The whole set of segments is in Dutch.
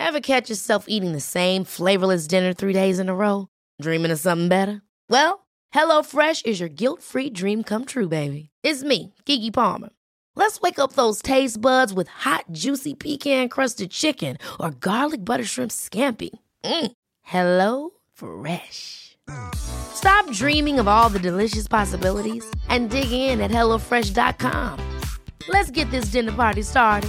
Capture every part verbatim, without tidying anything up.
Ever catch yourself eating the same flavorless dinner three days in a row? Dreaming of something better? Well, HelloFresh is your guilt-free dream come true, baby. It's me, Keke Palmer. Let's wake up those taste buds with hot, juicy pecan-crusted chicken or garlic butter shrimp scampi. Mm. Hello Fresh. Stop dreaming of all the delicious possibilities and dig in at hello fresh dot com. Let's get this dinner party started.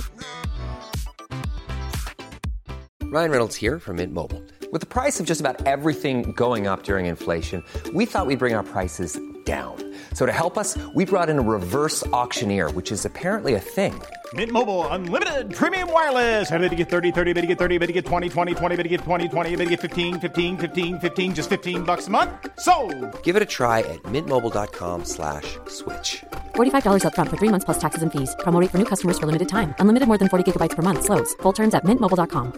Ryan Reynolds here from Mint Mobile. With the price of just about everything going up during inflation, we thought we'd bring our prices down. So to help us, we brought in a reverse auctioneer, which is apparently a thing. Mint Mobile Unlimited Premium Wireless. How to get thirty, thirty, how to get thirty, how to get twenty, twenty, twenty, how to get twenty, twenty, how to get fifteen, fifteen, fifteen, fifteen, just fifteen bucks a month? Sold! Give it a try at mintmobile.com slash switch. forty-five dollars up front for three months plus taxes and fees. Promo rate for new customers for limited time. Unlimited more than forty gigabytes per month. Slows full terms at mint mobile dot com.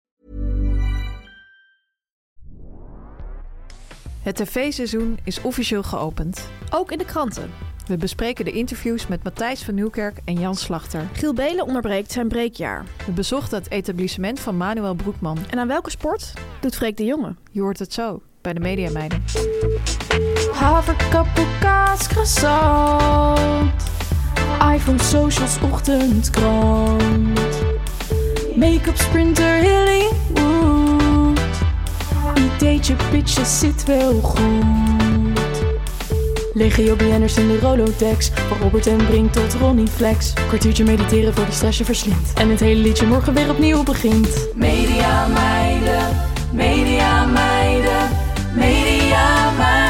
Het tv-seizoen is officieel geopend. Ook in de kranten. We bespreken de interviews met Matthijs van Nieuwkerk en Jan Slachter. Giel Belen onderbreekt zijn breekjaar. We bezochten het etablissement van Manuel Broekman. En aan welke sport doet Freek de Jonge? Je hoort het zo bij de Mediameiden. Haverkappel, kaas, croissant. iPhone, socials, ochtendkrant. Make-up, sprinter, Hollywood. Ideetje, pitje, zit wel goed. Legio B N'ers in de Rolodex. Van Robert en Brink tot Ronnie Flex. Kwartiertje mediteren voor die stress je verslindt. En het hele liedje morgen weer opnieuw begint. Media meiden, media meiden, media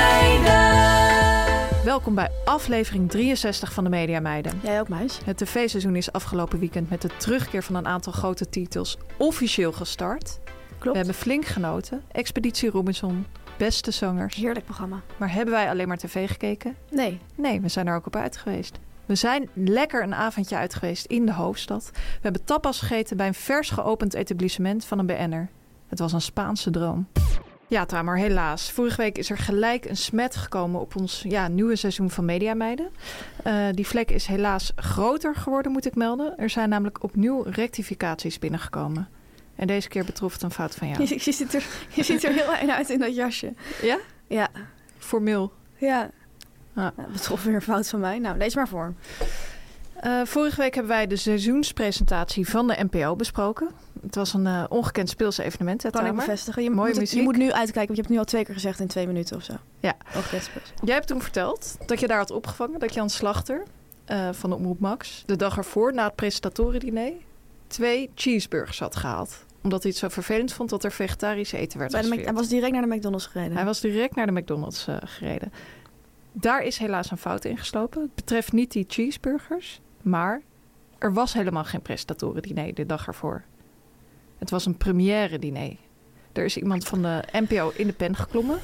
meiden. Welkom bij aflevering drieënzestig van de Mediameiden. Jij ook, meis. Het tv-seizoen is afgelopen weekend met de terugkeer van een aantal grote titels officieel gestart. Klopt. We hebben flink genoten. Expeditie Robinson, Beste Zangers. Heerlijk programma. Maar hebben wij alleen maar tv gekeken? Nee. Nee, we zijn er ook op uit geweest. We zijn lekker een avondje uit geweest in de hoofdstad. We hebben tapas gegeten bij een vers geopend etablissement van een B N'er. Het was een Spaanse droom. Ja, Tamer, helaas. Vorige week is er gelijk een smet gekomen op ons ja, nieuwe seizoen van Mediameiden. Uh, die vlek is helaas groter geworden, moet ik melden. Er zijn namelijk opnieuw rectificaties binnengekomen. En deze keer betrof het een fout van jou. Je, je, ziet, er, je ziet er heel fijn uit in dat jasje. Ja? Ja. Formeel. Ja. Ah. Ja, betrof weer een fout van mij. Nou, lees maar voor. Uh, vorige week hebben wij de seizoenspresentatie van de N P O besproken. Het was een uh, ongekend speelse evenement. Kan ik bevestigen. Je Mooie moet, het, muziek. je moet nu uitkijken, want je hebt het nu al twee keer gezegd in twee minuten of zo. Ja. Ongekend speels. Jij hebt toen verteld dat je daar had opgevangen dat Jan Slachter uh, van de Omroep Max de dag ervoor na het presentatore-diner twee cheeseburgers had gehaald. Omdat hij het zo vervelend vond dat er vegetarisch eten werd geserveerd. Hij was direct naar de McDonald's gereden. Hij was direct naar de McDonald's uh, gereden. Daar is helaas een fout in geslopen. Het betreft niet die cheeseburgers, maar er was helemaal geen presentatoren-diner de dag ervoor. Het was een première-diner. Er is iemand van de N P O in de pen geklommen.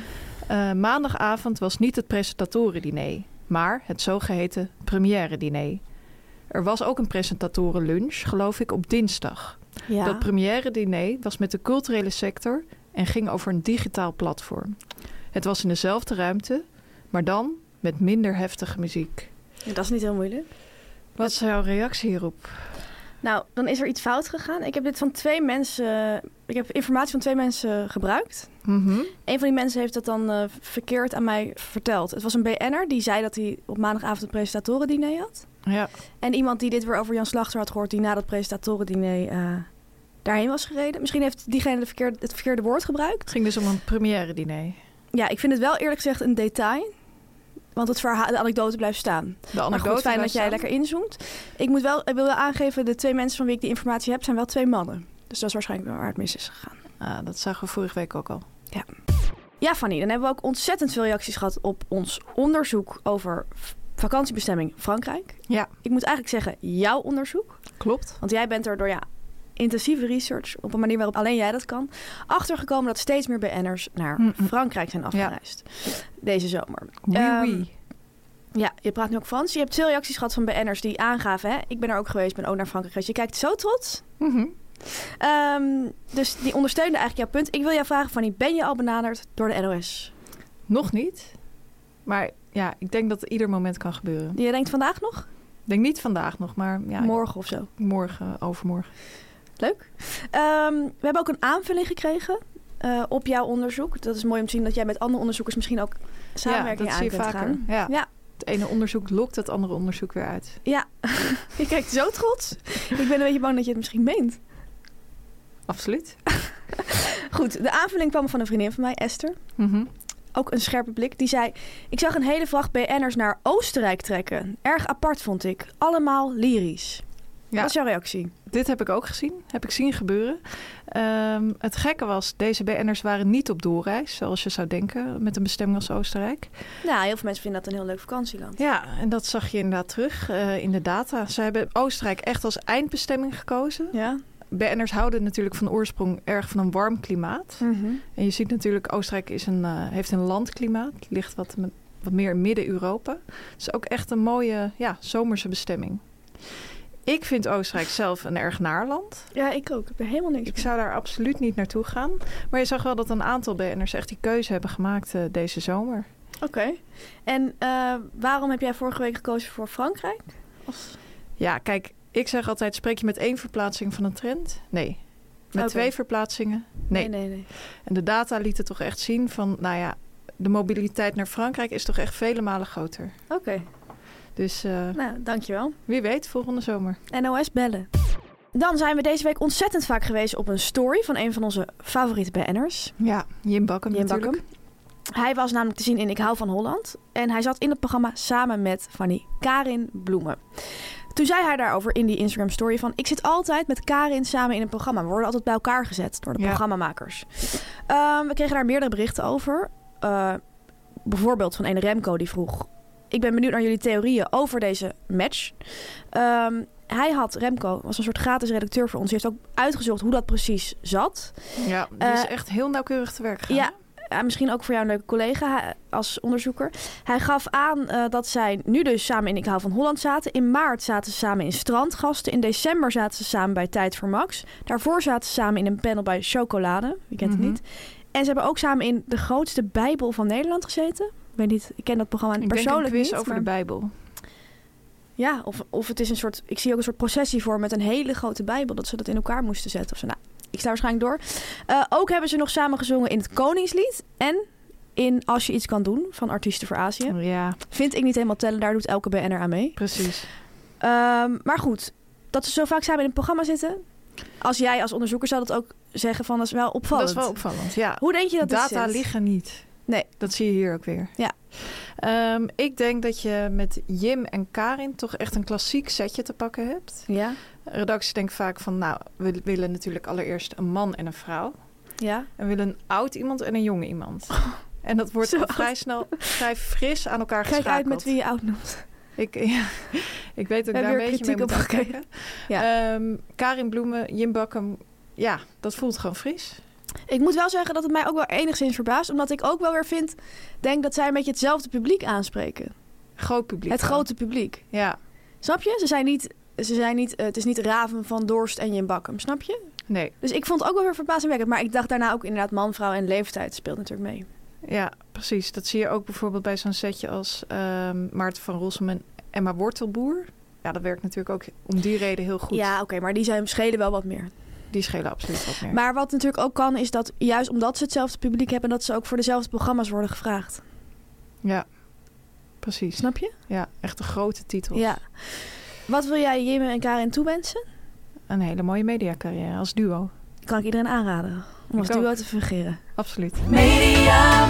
Ja. Uh, maandagavond was niet het presentatoren-diner, maar het zogeheten première-diner. Er was ook een presentatoren-lunch, geloof ik, op dinsdag. Ja. Dat première-diner was met de culturele sector en ging over een digitaal platform. Het was in dezelfde ruimte, maar dan met minder heftige muziek. Ja, dat is niet heel moeilijk. Wat is jouw reactie hierop? Nou, dan is er iets fout gegaan. Ik heb dit van twee mensen... Ik heb informatie van twee mensen gebruikt. Mm-hmm. Een van die mensen heeft dat dan uh, verkeerd aan mij verteld. Het was een B N'er die zei dat hij op maandagavond een presentatoren-diner had. Ja. En iemand die dit weer over Jan Slachter had gehoord, die na dat presentatoren-diner uh, daarheen was gereden. Misschien heeft diegene de verkeerde, het verkeerde woord gebruikt. Het ging dus om een première-diner. Ja, ik vind het wel eerlijk gezegd een detail. Want het verhaal, de anekdote blijft staan. De anekdote maar goed, fijn dat jij staan. lekker inzoomt. Ik moet wel, ik wil wel aangeven, de twee mensen van wie ik die informatie heb, zijn wel twee mannen. Dus dat is waarschijnlijk wel waar het mis is gegaan. Ah, dat zagen we vorige week ook al. Ja. Ja, Fanny, dan hebben we ook ontzettend veel reacties gehad op ons onderzoek over vakantiebestemming Frankrijk. Ja. Ik moet eigenlijk zeggen, jouw onderzoek. Klopt. Want jij bent er door ja, intensieve research, op een manier waarop alleen jij dat kan, achtergekomen dat steeds meer B N'ers naar Mm-mm. Frankrijk zijn afgereisd. Ja. Deze zomer. Oui, Um, oui. Ja, je praat nu ook Frans. Je hebt veel reacties gehad van B N'ers die aangaven, hè? Ik ben er ook geweest, ben ook naar Frankrijk geweest. Je kijkt zo trots. Mm-hmm. Um, dus die ondersteunde eigenlijk jouw punt. Ik wil jou vragen, Fanny, ben je al benaderd door de N O S? Nog niet. Maar ja, ik denk dat het ieder moment kan gebeuren. Je denkt vandaag nog? Ik denk niet vandaag nog, maar ja, morgen of zo? Morgen, overmorgen. Leuk. Um, we hebben ook een aanvulling gekregen uh, op jouw onderzoek. Dat is mooi om te zien dat jij met andere onderzoekers misschien ook samenwerking ja, aan kunt kunt vaker. gaan. Ja. ja. Het ene onderzoek lokt het andere onderzoek weer uit. Ja, je kijkt zo trots. Ik ben een beetje bang dat je het misschien meent. Absoluut. Goed, de aanvulling kwam van een vriendin van mij, Esther. Mm-hmm. Ook een scherpe blik. Die zei, ik zag een hele vracht B N'ers naar Oostenrijk trekken. Erg apart vond ik. Allemaal lyrisch. Ja. Wat is jouw reactie? Dit heb ik ook gezien. Heb ik zien gebeuren. Um, het gekke was, deze B N'ers waren niet op doorreis, zoals je zou denken, met een bestemming als Oostenrijk. Nou, heel veel mensen vinden dat een heel leuk vakantieland. Ja, en dat zag je inderdaad terug uh, in de data. Ze hebben Oostenrijk echt als eindbestemming gekozen. Ja. B N'ers houden natuurlijk van oorsprong erg van een warm klimaat. Mm-hmm. En je ziet natuurlijk, Oostenrijk is een, uh, heeft een landklimaat. Ligt wat, wat meer in Midden-Europa. Het is ook echt een mooie ja, zomerse bestemming. Ik vind Oostenrijk zelf een erg naar land. Ja, ik ook. Ik heb er helemaal niks Ik mee. zou daar absoluut niet naartoe gaan. Maar je zag wel dat een aantal B N'ers echt die keuze hebben gemaakt uh, deze zomer. Oké. Okay. En uh, waarom heb jij vorige week gekozen voor Frankrijk? Of... Ja, kijk, ik zeg altijd, spreek je met één verplaatsing van een trend? Nee. Met okay. twee verplaatsingen? Nee. Nee, nee, nee. En de data lieten toch echt zien van, nou ja, de mobiliteit naar Frankrijk is toch echt vele malen groter. Oké. Okay. Dus uh, nou, dankjewel. Wie weet, volgende zomer. N O S bellen. Dan zijn we deze week ontzettend vaak geweest op een story van een van onze favoriete B N'ers. Ja, Jim Bakkum Jim natuurlijk. Bakkum. Hij was namelijk te zien in Ik hou van Holland. En hij zat in het programma samen met Fanny Karin Bloemen. Toen zei hij daarover in die Instagram story van... ik zit altijd met Karin samen in een programma. We worden altijd bij elkaar gezet door de ja. programmamakers. Um, we kregen daar meerdere berichten over. Uh, bijvoorbeeld van een Remco die vroeg... ik ben benieuwd naar jullie theorieën over deze match. Um, hij had, Remco, was een soort gratis redacteur voor ons. Die heeft ook uitgezocht hoe dat precies zat. Ja, die is uh, echt heel nauwkeurig te werk gegaan. Ja, uh, misschien ook voor jou een leuke collega hij, als onderzoeker. Hij gaf aan uh, dat zij nu dus samen in Ik hou van Holland zaten. In maart zaten ze samen in Strandgasten. In december zaten ze samen bij Tijd voor Max. Daarvoor zaten ze samen in een panel bij Chocolade. Wie kent mm-hmm. het niet? En ze hebben ook samen in de grootste Bijbel van Nederland gezeten. Ik weet niet, ik ken dat programma ik persoonlijk denk een quiz niet. over maar... de Bijbel. Ja, of, of het is een soort... Ik zie ook een soort processie voor met een hele grote Bijbel. Dat ze dat in elkaar moesten zetten. Of zo. Nou, ik sta waarschijnlijk door. Uh, ook hebben ze nog samen gezongen in het Koningslied. En in Als je iets kan doen, van Artiesten voor Azië. Ja. Vind ik niet helemaal tellen. Daar doet elke B N'er aan mee. Precies. Um, maar goed, dat ze zo vaak samen in een programma zitten... Als jij als onderzoeker zou dat ook zeggen van... dat is wel opvallend. Dat is wel opvallend, ja. Hoe denk je dat Data dit zit? liggen niet. Nee. Dat zie je hier ook weer. Ja. Um, ik denk dat je met Jim en Karin toch echt een klassiek setje te pakken hebt. Ja. Redactie denkt vaak van, nou, we willen natuurlijk allereerst een man en een vrouw. Ja. En we willen een oud iemand en een jong iemand. Oh, en dat wordt al vrij snel, vrij fris aan elkaar geschakeld. Kijk uit met wie je oud noemt. Ik, ja, ik weet dat ik daar een beetje mee moet kijken. Ja. Um, Karin Bloemen, Jim Bakkum, ja, dat voelt gewoon fris. Ik moet wel zeggen dat het mij ook wel enigszins verbaast. Omdat ik ook wel weer vind, denk dat zij een beetje hetzelfde publiek aanspreken. Groot publiek. Het dan. grote publiek. Ja. Snap je? Ze zijn niet, ze zijn niet, uh, het is niet Raven van Dorst en Jim Bakkum, snap je? Nee. Dus ik vond het ook wel weer verbazingwekkend. Maar ik dacht daarna ook inderdaad man, vrouw en leeftijd speelt natuurlijk mee. Ja, precies. Dat zie je ook bijvoorbeeld bij zo'n setje als um, Maarten van Rossum en Emma Wortelboer. Ja, dat werkt natuurlijk ook om die reden heel goed. Ja, oké, okay, maar die zijn, schelen wel wat meer. Die schelen absoluut wat meer. Maar wat natuurlijk ook kan, is dat juist omdat ze hetzelfde publiek hebben... dat ze ook voor dezelfde programma's worden gevraagd. Ja, precies. Snap je? Ja, echt een grote titel. Ja. Wat wil jij Jim en Karin toewensen? Een hele mooie mediacarrière als duo. Kan ik iedereen aanraden om als duo te fungeren. Absoluut. Media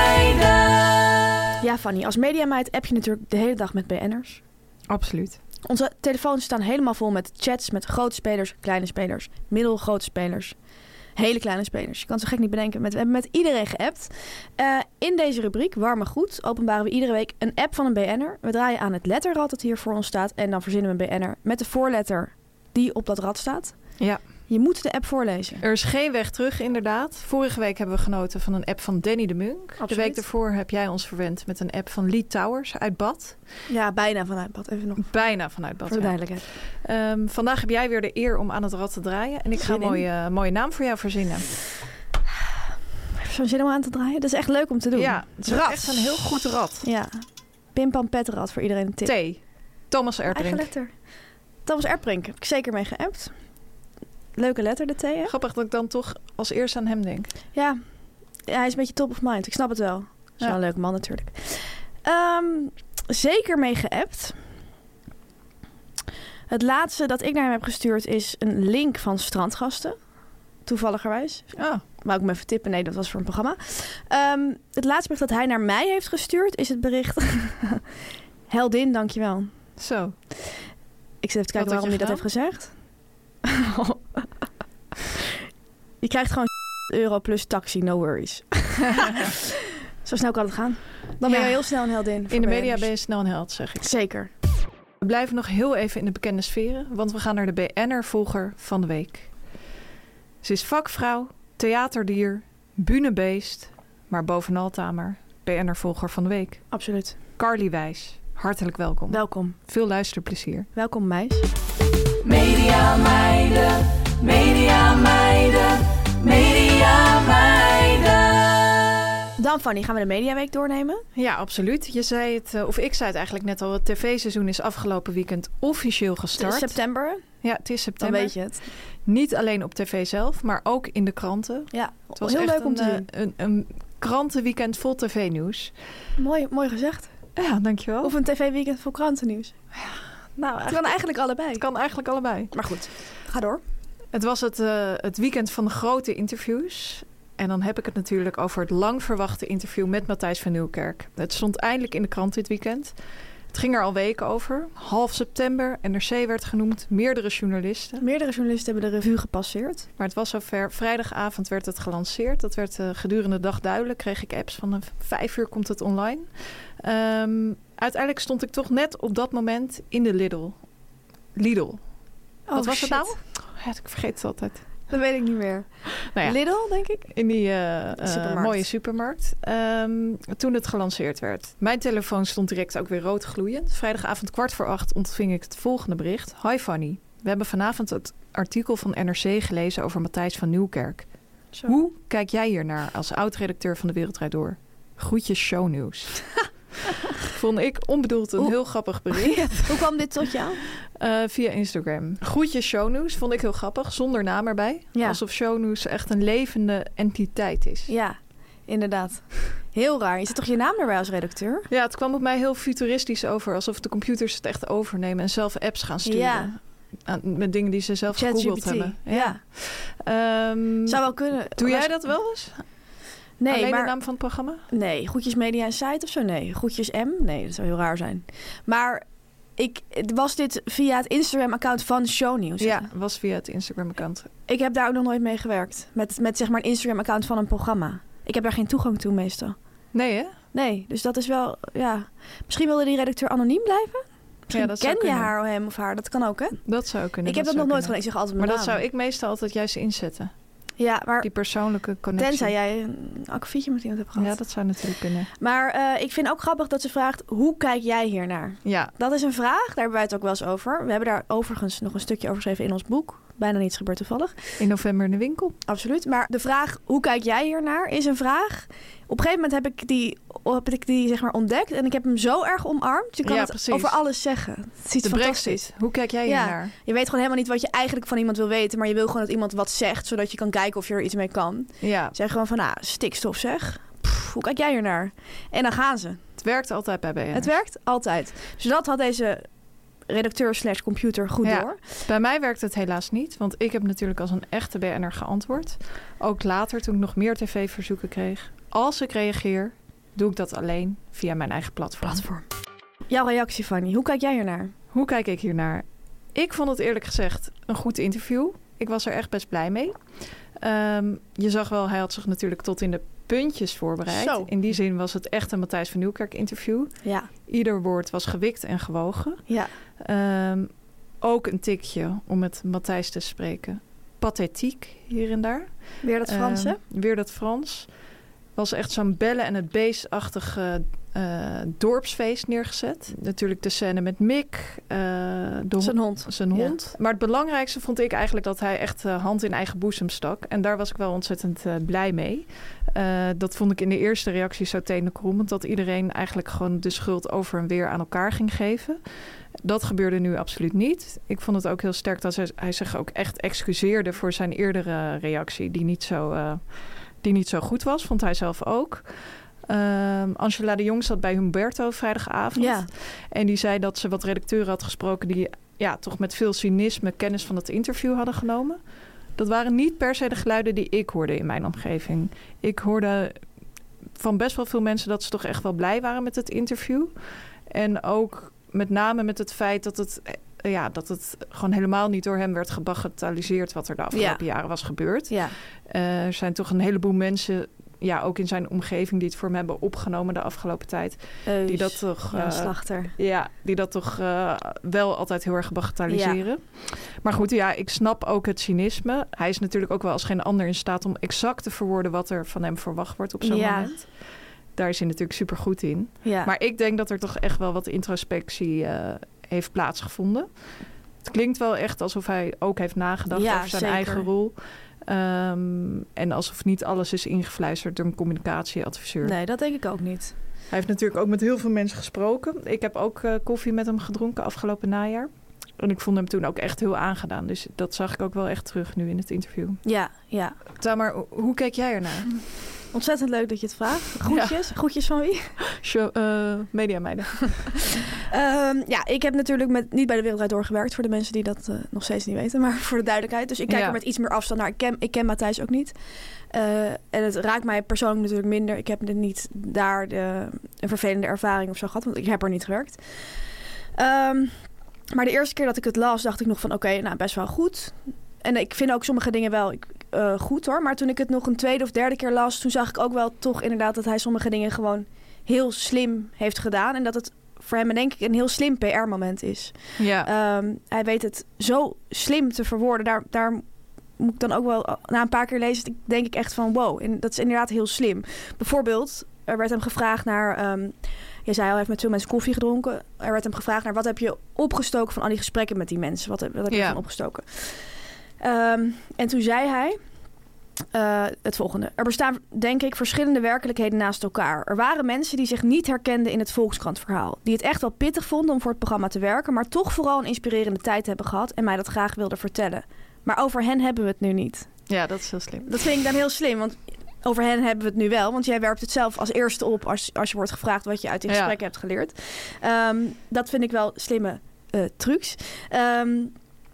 meiden. Ja, Fanny, als mediameid app je natuurlijk de hele dag met B N'ers. Absoluut. Onze telefoons staan helemaal vol met chats met grote spelers, kleine spelers, middelgrote spelers, hele kleine spelers. Je kan het zo gek niet bedenken. Met, we hebben met iedereen geappt. Uh, in deze rubriek, Warme Goed, openbaren we iedere week een app van een B N'er. We draaien aan het letterrad dat hier voor ons staat en dan verzinnen we een B N'er met de voorletter die op dat rad staat. Ja. Je moet de app voorlezen. Er is geen weg terug, inderdaad. Vorige week hebben we genoten van een app van Danny de Munk. Absoluut. De week daarvoor heb jij ons verwend met een app van Lee Towers uit Bad. Ja, bijna vanuit Bad. Even nog. Bijna vanuit Bad, voor de ja. duidelijkheid. Um, vandaag heb jij weer de eer om aan het rad te draaien. En ik ga een mooie, mooie naam voor jou verzinnen. Zo'n zin om aan te draaien? Dat is echt leuk om te doen. Ja, het is rad. echt een heel goed rad. Ja. Pim Pam Pet rad voor iedereen een tip. T. Thomas Erdbrink. Eigen letter. Thomas Erdbrink. Heb ik zeker mee geappt. Leuke letter, de T, hè? Grappig dat ik dan toch als eerste aan hem denk. Ja. ja, hij is een beetje top of mind. Ik snap het wel. Is Ja. wel een leuke man natuurlijk. Um, zeker mee geappt. Het laatste dat ik naar hem heb gestuurd is een link van Strandgasten. Toevalligerwijs. Ah. Wou ik hem even tippen? Nee, dat was voor een programma. Um, het laatste bericht dat hij naar mij heeft gestuurd is het bericht... Heldin, dankjewel. Zo. Ik zit even te kijken Wat waarom hij had dat je heeft gezegd. Je krijgt gewoon euro plus taxi, no worries. Zo snel kan het gaan. Dan ben je Ja. heel snel een heldin. In de media ben je snel een held, zeg ik. Zeker. We blijven nog heel even in de bekende sferen, want we gaan naar de B N R-volger van de week. Ze is vakvrouw, theaterdier, bühnebeest, maar bovenal tamer, B N R-volger van de week. Absoluut. Carly Wijs, hartelijk welkom. Welkom. Veel luisterplezier. Welkom, meis. Media meiden, media meiden, media meiden. Dan, Fanny, gaan we de Mediaweek doornemen? Ja, absoluut. Je zei het, uh, of ik zei het eigenlijk net al, het tv-seizoen is afgelopen weekend officieel gestart. September, Ja, het is dan september. weet je het. Niet alleen op tv zelf, maar ook in de kranten. Ja, Het was heel echt leuk om een, te uh, zien. Een, een krantenweekend vol tv-nieuws. Mooi, mooi gezegd. Ja, dankjewel. Of een tv-weekend vol krantennieuws. nou, Het kan eigenlijk allebei. Het kan eigenlijk allebei. Maar goed, ga door. Het was het, uh, het weekend van de grote interviews. En dan heb ik het natuurlijk over het lang verwachte interview met Matthijs van Nieuwkerk. Het stond eindelijk in de krant dit weekend. Het ging er al weken over. Half september, N R C werd genoemd, meerdere journalisten. Meerdere journalisten hebben de revue gepasseerd. Maar het was zover. Vrijdagavond werd het gelanceerd. Dat werd uh, gedurende de dag duidelijk. Kreeg ik apps van uh, vijf uur komt het online. Um, uiteindelijk stond ik toch net op dat moment in de Lidl. Lidl. Oh, Wat was shit. het nou? Oh, ja, ik vergeet het altijd. Dat weet ik niet meer. Nou ja, Lidl, denk ik? in die uh, uh, Supermarkt. mooie supermarkt. Um, toen het gelanceerd werd. Mijn telefoon stond direct ook weer rood gloeiend. Vrijdagavond kwart voor acht ontving ik het volgende bericht. Hi Fanny, we hebben vanavond het artikel van N R C gelezen over Matthijs van Nieuwkerk. Zo. Hoe kijk jij hiernaar als oud-redacteur van De Wereld Draait Door? Groetjes shownieuws. Vond ik onbedoeld een Hoe- heel grappig bericht. Hoe kwam dit tot jou? Uh, via Instagram. Groetjes shownieuws vond ik heel grappig, zonder naam erbij. Ja. Alsof shownieuws echt een levende entiteit is. Ja, inderdaad. Heel raar. Je zet toch je naam erbij als redacteur? Ja, het kwam op mij heel futuristisch over. Alsof de computers het echt overnemen en zelf apps gaan sturen. Ja. Aan, met dingen die ze zelf gegoogeld ChatGPT. hebben. Ja. Um, Zou wel kunnen. doe jij Maar- dat wel eens? Nee, Alleen maar... de naam van het programma? Nee, Groetjes Media en Site of zo? Nee. Groetjes M? Nee, dat zou heel raar zijn. Maar ik, was dit via het Instagram-account van Shownieuws? Ja, was via het Instagram-account. Ik heb daar ook nog nooit mee gewerkt. Met, met zeg maar een Instagram-account van een programma. Ik heb daar geen toegang toe meestal. Nee, hè? Nee, dus dat is wel... Ja. Misschien wilde die redacteur anoniem blijven? Misschien Ja, dat zou ken je kunnen. haar of hem of haar. Dat kan ook, hè? Dat zou kunnen. ik heb dat nog zou nooit kunnen. gedaan. Ik zeg altijd Maar mijn dat naam. zou ik meestal altijd juist inzetten. Ja, maar Die persoonlijke connectie. tenzij jij een akkefietje met iemand hebt gehad. Ja, dat zou natuurlijk kunnen. Maar uh, ik vind ook grappig dat ze vraagt... Hoe kijk jij hiernaar? Ja, Dat is een vraag. Daar hebben wij het ook wel eens over. We hebben daar overigens nog een stukje over geschreven in ons boek. Bijna niets gebeurt toevallig. in november in de winkel. Absoluut. Maar de vraag, hoe kijk jij hiernaar, is een vraag. Op een gegeven moment heb ik die, heb ik die zeg maar ontdekt. En ik heb hem zo erg omarmd. Je kan Ja, het precies. over alles zeggen. Het is iets De fantastisch. Brexit. Hoe kijk jij Ja. hiernaar? Je weet gewoon helemaal niet wat je eigenlijk van iemand wil weten. Maar je wil gewoon dat iemand wat zegt. Zodat je kan kijken of je er iets mee kan. Ja, Zeg gewoon van, nou, stikstof zeg. Pff, hoe kijk jij hiernaar? En dan gaan ze. het werkt altijd bij B N R. Het werkt altijd. Dus dat had deze redacteur slash computer goed Ja. door. Bij mij werkt het helaas niet, want ik heb natuurlijk als een echte B N R geantwoord. Ook later, toen ik nog meer tv-verzoeken kreeg. Als ik reageer, doe ik dat alleen via mijn eigen platform. Platform. Jouw reactie, Fanny. Hoe kijk jij hiernaar? Hoe kijk ik hiernaar? Ik vond het eerlijk gezegd een goed interview. Ik was er echt best blij mee. Um, je zag wel, hij had zich natuurlijk tot in de puntjes voorbereid. Zo. In die zin was het echt een Matthijs van Nieuwkerk interview. Ja. Ieder woord was gewikt en gewogen. Ja. Um, ook een tikje om met Matthijs te spreken. Pathetiek hier en daar. Weer dat Frans, hè? Um, weer dat Frans. Was echt zo'n bellen en het beestachtige uh, dorpsfeest neergezet. Natuurlijk de scène met Mick. Uh, de zijn hond. Zijn hond. Ja. Maar het belangrijkste vond ik eigenlijk dat hij echt uh, hand in eigen boezem stak. En daar was ik wel ontzettend uh, blij mee. Uh, dat vond ik in de eerste reactie zo tenenkrommend. Dat iedereen eigenlijk gewoon de schuld over en weer aan elkaar ging geven. Dat gebeurde nu absoluut niet. Ik vond het ook heel sterk dat hij, hij zich ook echt excuseerde voor zijn eerdere reactie. Die niet zo, uh, die niet zo goed was, vond hij zelf ook. Um, Angela de Jong zat bij Humberto vrijdagavond. Ja. En die zei dat ze wat redacteuren had gesproken die ja, toch met veel cynisme kennis van het interview hadden genomen. Dat waren niet per se de geluiden die ik hoorde in mijn omgeving. Ik hoorde van best wel veel mensen dat ze toch echt wel blij waren met het interview. En ook met name met het feit dat het, ja, dat het gewoon helemaal niet door hem werd gebagatelliseerd wat er de afgelopen ja. jaren was gebeurd. Ja. Uh, er zijn toch een heleboel mensen, ja, ook in zijn omgeving, die het voor hem hebben opgenomen de afgelopen tijd. Eus, die dat toch, ja, uh, slachter. Ja, die dat toch uh, wel altijd heel erg bagatelliseren. Ja. Maar goed, ja, ik snap ook het cynisme. Hij is natuurlijk ook wel als geen ander in staat om exact te verwoorden wat er van hem verwacht wordt op zo'n ja. moment. Daar is hij natuurlijk super goed in. Ja. Maar ik denk dat er toch echt wel wat introspectie uh, heeft plaatsgevonden. Het klinkt wel echt alsof hij ook heeft nagedacht ja, over zijn zeker. eigen rol. Um, en alsof niet alles is ingefluisterd door een communicatieadviseur. Nee, dat denk ik ook niet. Hij heeft natuurlijk ook met heel veel mensen gesproken. Ik heb ook uh, koffie met hem gedronken afgelopen najaar. En ik vond hem toen ook echt heel aangedaan. Dus dat zag ik ook wel echt terug nu in het interview. Ja, ja. Tamar, hoe keek jij ernaar? Ontzettend leuk dat je het vraagt. Groetjes. Ja. Groetjes van wie? Show, uh, mediameiden. um, ja, ik heb natuurlijk met, niet bij de Wereld Draait Door gewerkt. Voor de mensen die dat uh, nog steeds niet weten. Maar voor de duidelijkheid. Dus ik kijk ja. er met iets meer afstand naar. Ik ken, ik ken Matthijs ook niet. Uh, en het raakt mij persoonlijk natuurlijk minder. Ik heb niet daar de, een vervelende ervaring of zo gehad. Want ik heb er niet gewerkt. Um, maar de eerste keer dat ik het las, dacht ik nog van... Oké, okay, nou best wel goed. En ik vind ook sommige dingen wel uh, goed hoor. Maar toen ik het nog een tweede of derde keer las... toen zag ik ook wel toch inderdaad dat hij sommige dingen gewoon heel slim heeft gedaan. En dat het voor hem denk ik een heel slim P R-moment is. Ja. Um, hij weet het zo slim te verwoorden. Daar, daar moet ik dan ook wel na een paar keer lezen... denk ik echt van wow, en dat is inderdaad heel slim. Bijvoorbeeld, er werd hem gevraagd naar... Um, je zei al, hij heeft met veel mensen koffie gedronken. Er werd hem gevraagd naar wat heb je opgestoken van al die gesprekken met die mensen? Wat heb, wat heb je ja. van opgestoken? Um, en toen zei hij uh, het volgende. Er bestaan, denk ik, verschillende werkelijkheden naast elkaar. Er waren mensen die zich niet herkenden in het Volkskrant-verhaal. Die het echt wel pittig vonden om voor het programma te werken... maar toch vooral een inspirerende tijd hebben gehad... en mij dat graag wilden vertellen. Maar over hen hebben we het nu niet. Ja, dat is heel slim. Dat vind ik dan heel slim, want... Over hen hebben we het nu wel, want jij werpt het zelf als eerste op... als, als je wordt gevraagd wat je uit die gesprekken ja. hebt geleerd. Um, dat vind ik wel slimme uh, trucs. Um,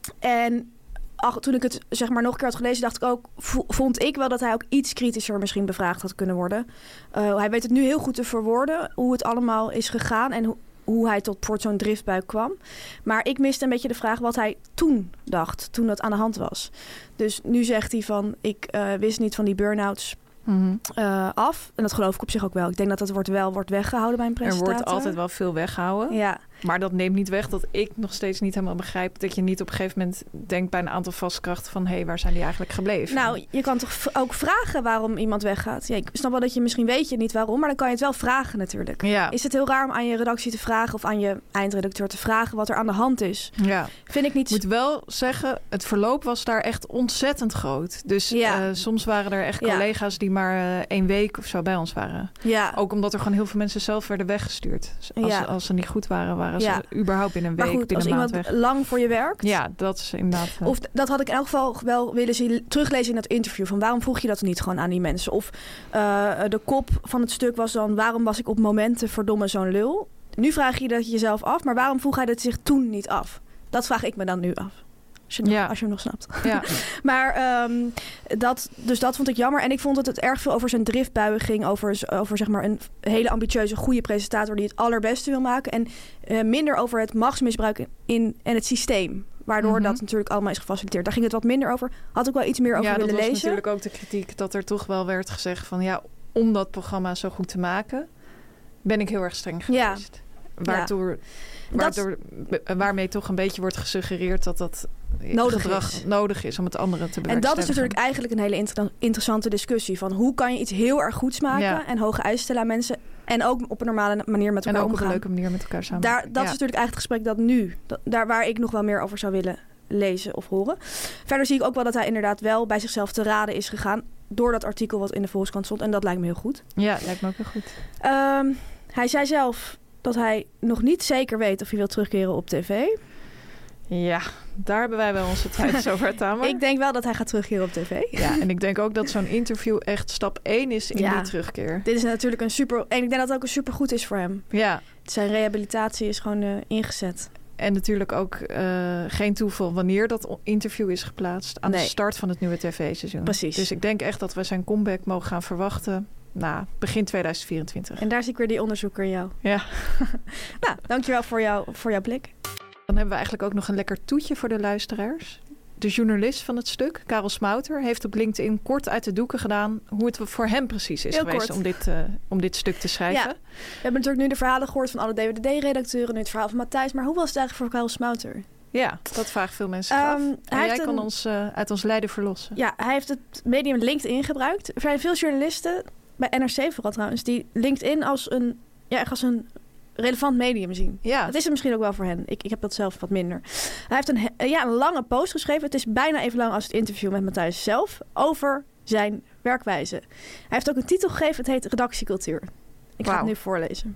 en ach, toen ik het zeg maar nog een keer had gelezen... dacht ik ook, v- vond ik wel dat hij ook iets kritischer misschien bevraagd had kunnen worden. Uh, hij weet het nu heel goed te verwoorden, hoe het allemaal is gegaan... en ho- hoe hij tot voor zo'n driftbuik kwam. Maar ik miste een beetje de vraag wat hij toen dacht, toen dat aan de hand was. Dus nu zegt hij van, ik uh, wist niet van die burn-outs... Mm-hmm. Uh, af. En dat geloof ik op zich ook wel. Ik denk dat dat wordt wel wordt weggehouden bij een presentator. Er wordt altijd wel veel weggehouden. Ja. Maar dat neemt niet weg dat ik nog steeds niet helemaal begrijp... dat je niet op een gegeven moment denkt bij een aantal vastkrachten... van hé, hey, waar zijn die eigenlijk gebleven? Nou, je kan toch v- ook vragen waarom iemand weggaat? Ja, ik snap wel dat je misschien weet je niet waarom... maar dan kan je het wel vragen natuurlijk. Ja. Is het heel raar om aan je redactie te vragen... of aan je eindredacteur te vragen wat er aan de hand is? Ja. Vind ik niet... Ik moet wel zeggen, het verloop was daar echt ontzettend groot. Dus ja. uh, soms waren er echt ja. collega's die maar uh, één week of zo bij ons waren. Ja. Ook omdat er gewoon heel veel mensen zelf werden weggestuurd. Als, ja. als ze niet goed waren, waren ze... Ja. überhaupt binnen een week, maar goed, binnen een maand maand weg. Lang voor je werkt. Ja, dat is inderdaad... Uh... Of dat had ik in elk geval wel willen zien, teruglezen in dat interview. Van waarom vroeg je dat niet gewoon aan die mensen? Of uh, de kop van het stuk was dan... waarom was ik op momenten verdomme zo'n lul? Nu vraag je dat jezelf af. Maar waarom vroeg hij dat zich toen niet af? Dat vraag ik me dan nu af. Als je, nog, ja. als je hem nog snapt. Ja. maar um, dat, dus dat vond ik jammer. En ik vond dat het erg veel over zijn driftbuien ging. Over, over zeg maar een hele ambitieuze, goede presentator die het allerbeste wil maken. En uh, minder over het machtsmisbruik in, en het systeem. Waardoor mm-hmm. dat natuurlijk allemaal is gefaciliteerd. Daar ging het wat minder over. Had ik wel iets meer over ja, willen lezen. Ja, dat was natuurlijk ook de kritiek. Dat er toch wel werd gezegd van... ja, om dat programma zo goed te maken... ben ik heel erg streng geweest. Ja. Waardoor... Ja. Waardoor, dat... waarmee toch een beetje wordt gesuggereerd dat dat nodig gedrag is. nodig is om het andere te bewerkstelligen. En dat is natuurlijk eigenlijk een hele inter- interessante discussie. Van hoe kan je iets heel erg goeds maken Ja. en hoge eisen stellen aan mensen. En ook op een normale manier met En elkaar ook op omgaan. een leuke manier met elkaar samen. Daar, dat ja. is natuurlijk eigenlijk het gesprek dat nu, dat, daar waar ik nog wel meer over zou willen lezen of horen. Verder zie ik ook wel dat hij inderdaad wel bij zichzelf te raden is gegaan door dat artikel wat in de Volkskrant stond. En dat lijkt me heel goed. Ja, lijkt me ook heel goed. Um, hij zei zelf dat hij nog niet zeker weet of hij wil terugkeren op tv. Ja, daar hebben wij wel onze tijd over, Tamer. Ik denk wel dat hij gaat terugkeren op tv. Ja, en ik denk ook dat zo'n interview echt stap één is in Ja. die terugkeer. Dit is natuurlijk een super... En ik denk dat het ook een super goed is voor hem. Ja. Zijn rehabilitatie is gewoon uh, ingezet. En natuurlijk ook uh, geen toeval wanneer dat interview is geplaatst. Aan Nee. de start van het nieuwe tv-seizoen. Precies. Dus ik denk echt dat we zijn comeback mogen gaan verwachten. Nou, begin tweeduizend vierentwintig. En daar zie ik weer die onderzoeker in jou. Ja. Nou, dankjewel voor, jou, voor jouw blik. Dan hebben we eigenlijk ook nog een lekker toetje voor de luisteraars. De journalist van het stuk, Karel Smouter, heeft op LinkedIn kort uit de doeken gedaan hoe het voor hem precies is Heel geweest kort. om dit, uh, om dit stuk te schrijven. Ja. We hebben natuurlijk nu de verhalen gehoord van alle D W D-redacteuren, nu het verhaal van Matthijs. Maar hoe was het eigenlijk voor Karel Smouter? Ja, dat vragen veel mensen zich Um, af. hij En heeft jij kan een- ons uh, uit ons lijden verlossen. Ja, hij heeft het medium LinkedIn gebruikt. Er zijn veel journalisten, bij N R C vooral trouwens, die LinkedIn als een, ja, echt als een relevant medium zien. Ja. Dat is het misschien ook wel voor hen. Ik, ik heb dat zelf wat minder. Hij heeft een, he- ja, een lange post geschreven. Het is bijna even lang als het interview met Matthijs zelf over zijn werkwijze. Hij heeft ook een titel gegeven. Het heet Redactiecultuur. Ik ga Wauw. het nu voorlezen.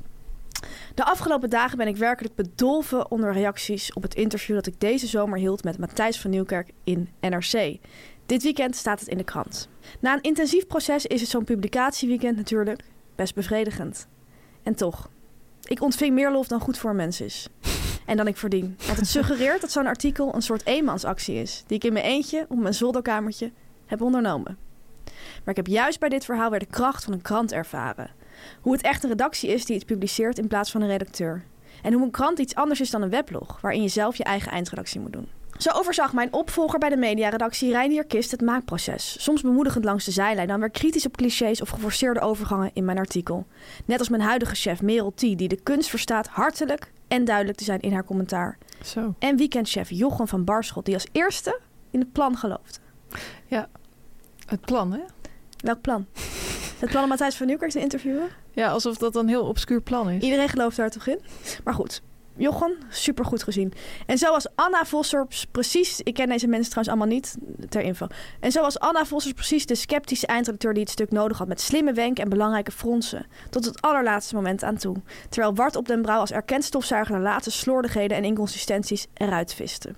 De afgelopen dagen ben ik werkelijk bedolven onder reacties op het interview dat ik deze zomer hield met Matthijs van Nieuwkerk in N R C. Dit weekend staat het in de krant. Na een intensief proces is het zo'n publicatieweekend natuurlijk best bevredigend. En toch, ik ontving meer lof dan goed voor een mens is. En dan ik verdien. Want het suggereert dat zo'n artikel een soort eenmansactie is, die ik in mijn eentje op mijn zolderkamertje heb ondernomen. Maar ik heb juist bij dit verhaal weer de kracht van een krant ervaren. Hoe het echt een redactie is die het publiceert in plaats van een redacteur. En hoe een krant iets anders is dan een weblog, waarin je zelf je eigen eindredactie moet doen. Zo overzag mijn opvolger bij de mediaredactie Reinier Kist het maakproces. Soms bemoedigend langs de zijlijn, dan weer kritisch op clichés of geforceerde overgangen in mijn artikel. Net als mijn huidige chef Merel T, die de kunst verstaat hartelijk en duidelijk te zijn in haar commentaar. Zo. En weekendchef Jochem van Barschot, die als eerste in het plan geloofde. Ja, het plan, hè? Welk plan? Het plan om Matthijs van Nieuwkerk te interviewen? Ja, alsof dat een heel obscuur plan is. Iedereen gelooft daar toch in? Maar goed, Jochem, supergoed gezien. En zoals Anna Vossers precies... Ik ken deze mensen trouwens allemaal niet, ter info. En zoals Anna Vossers precies de sceptische eindredacteur die het stuk nodig had... met slimme wenken en belangrijke fronsen. Tot het allerlaatste moment aan toe. Terwijl Wart op den Brouw als erkend stofzuiger... de laatste slordigheden en inconsistenties eruit viste.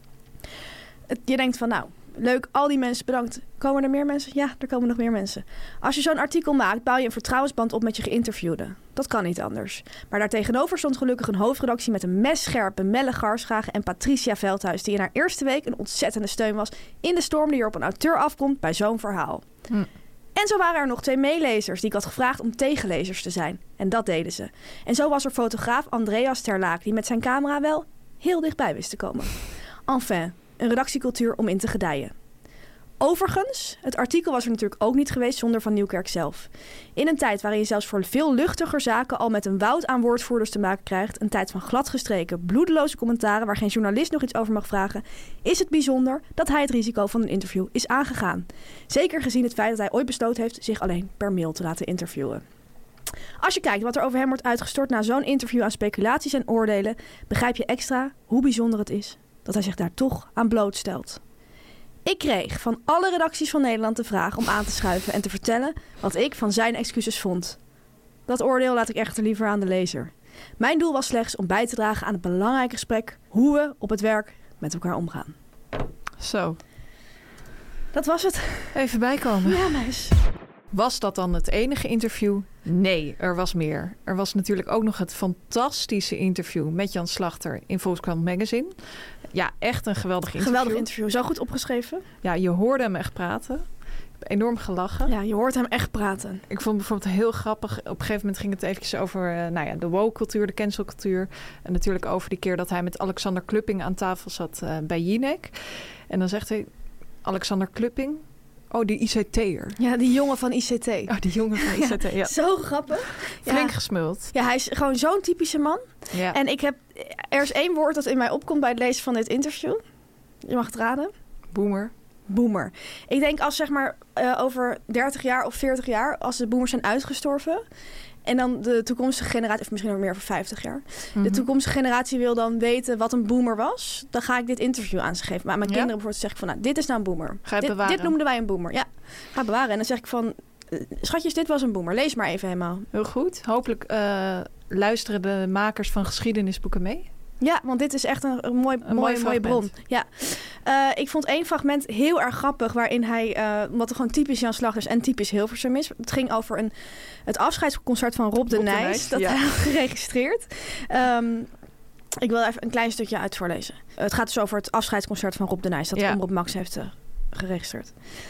Het- Je denkt van, nou... Leuk, al die mensen bedankt. Komen er meer mensen? Ja, er komen nog meer mensen. Als je zo'n artikel maakt, bouw je een vertrouwensband op met je geïnterviewde. Dat kan niet anders. Maar daartegenover stond gelukkig een hoofdredactie met een messcherpe Melle Garsgragen en Patricia Veldhuis, die in haar eerste week een ontzettende steun was in de storm die er op een auteur afkomt bij zo'n verhaal. Hm. En zo waren er nog twee meelezers die ik had gevraagd om tegenlezers te zijn. En dat deden ze. En zo was er fotograaf Andreas Terlaak, die met zijn camera wel heel dichtbij wist te komen. Enfin, een redactiecultuur om in te gedijen. Overigens, het artikel was er natuurlijk ook niet geweest zonder Van Nieuwkerk zelf. In een tijd waarin je zelfs voor veel luchtiger zaken al met een woud aan woordvoerders te maken krijgt, een tijd van gladgestreken, bloedeloze commentaren waar geen journalist nog iets over mag vragen, is het bijzonder dat hij het risico van een interview is aangegaan. Zeker gezien het feit dat hij ooit besloten heeft zich alleen per mail te laten interviewen. Als je kijkt wat er over hem wordt uitgestort na zo'n interview aan speculaties en oordelen, begrijp je extra hoe bijzonder het is dat hij zich daar toch aan blootstelt. Ik kreeg van alle redacties van Nederland de vraag om aan te schuiven en te vertellen wat ik van zijn excuses vond. Dat oordeel laat ik echter liever aan de lezer. Mijn doel was slechts om bij te dragen aan het belangrijke gesprek hoe we op het werk met elkaar omgaan. Zo, Dat was het. even bijkomen. Ja, meis. Was dat dan het enige interview? Nee, er was meer. Er was natuurlijk ook nog het fantastische interview met Jan Slachter in Volkskrant Magazine. Ja, echt een geweldig interview. Geweldig interview. Zo goed opgeschreven. Ja, je hoorde hem echt praten. Ik heb enorm gelachen. Ja, je hoort hem echt praten. Ik vond bijvoorbeeld heel grappig. Op een gegeven moment ging het eventjes over uh, nou ja, de woke-cultuur, de cancelcultuur. En natuurlijk over die keer dat hij met Alexander Klupping aan tafel zat uh, bij Jinek. En dan zegt hij, Alexander Klupping... Oh, die I C T'er. Ja, die jongen van I C T. Oh, die jongen van I C T, ja. ja. Zo grappig. Flink Ja. gesmuld. Ja, hij is gewoon zo'n typische man. Ja. En ik heb... Er is één woord dat in mij opkomt bij het lezen van dit interview. Je mag het raden. Boomer. Boomer. Ik denk als zeg maar uh, over dertig jaar of veertig jaar, als de boomers zijn uitgestorven en dan de toekomstige generatie, of misschien nog meer over vijftig jaar, mm-hmm. de toekomstige generatie wil dan weten wat een boomer was, dan ga ik dit interview aan ze geven. Maar mijn ja? kinderen bijvoorbeeld zeg ik van, nou, dit is nou een boomer. Ga je dit, bewaren? Dit noemden wij een boomer. Ja, ga bewaren. En dan zeg ik van, schatjes, dit was een boomer. Lees maar even helemaal. Heel goed. Hopelijk uh, luisteren de makers van geschiedenisboeken mee. Ja, want dit is echt een, een, mooi, een mooi, mooie bron. Ja. Uh, ik vond één fragment heel erg grappig, waarin hij, uh, wat er gewoon typisch Jan Slachters en typisch Hilversum is. Het ging over een, het afscheidsconcert van Rob de Rob Nijs. De Nijs dat ja. hij had geregistreerd. Um, ik wil even een klein stukje uit voorlezen. Uh, het gaat dus over het afscheidsconcert van Rob de Nijs, dat ja. Omroep Max heeft uh, geregistreerd.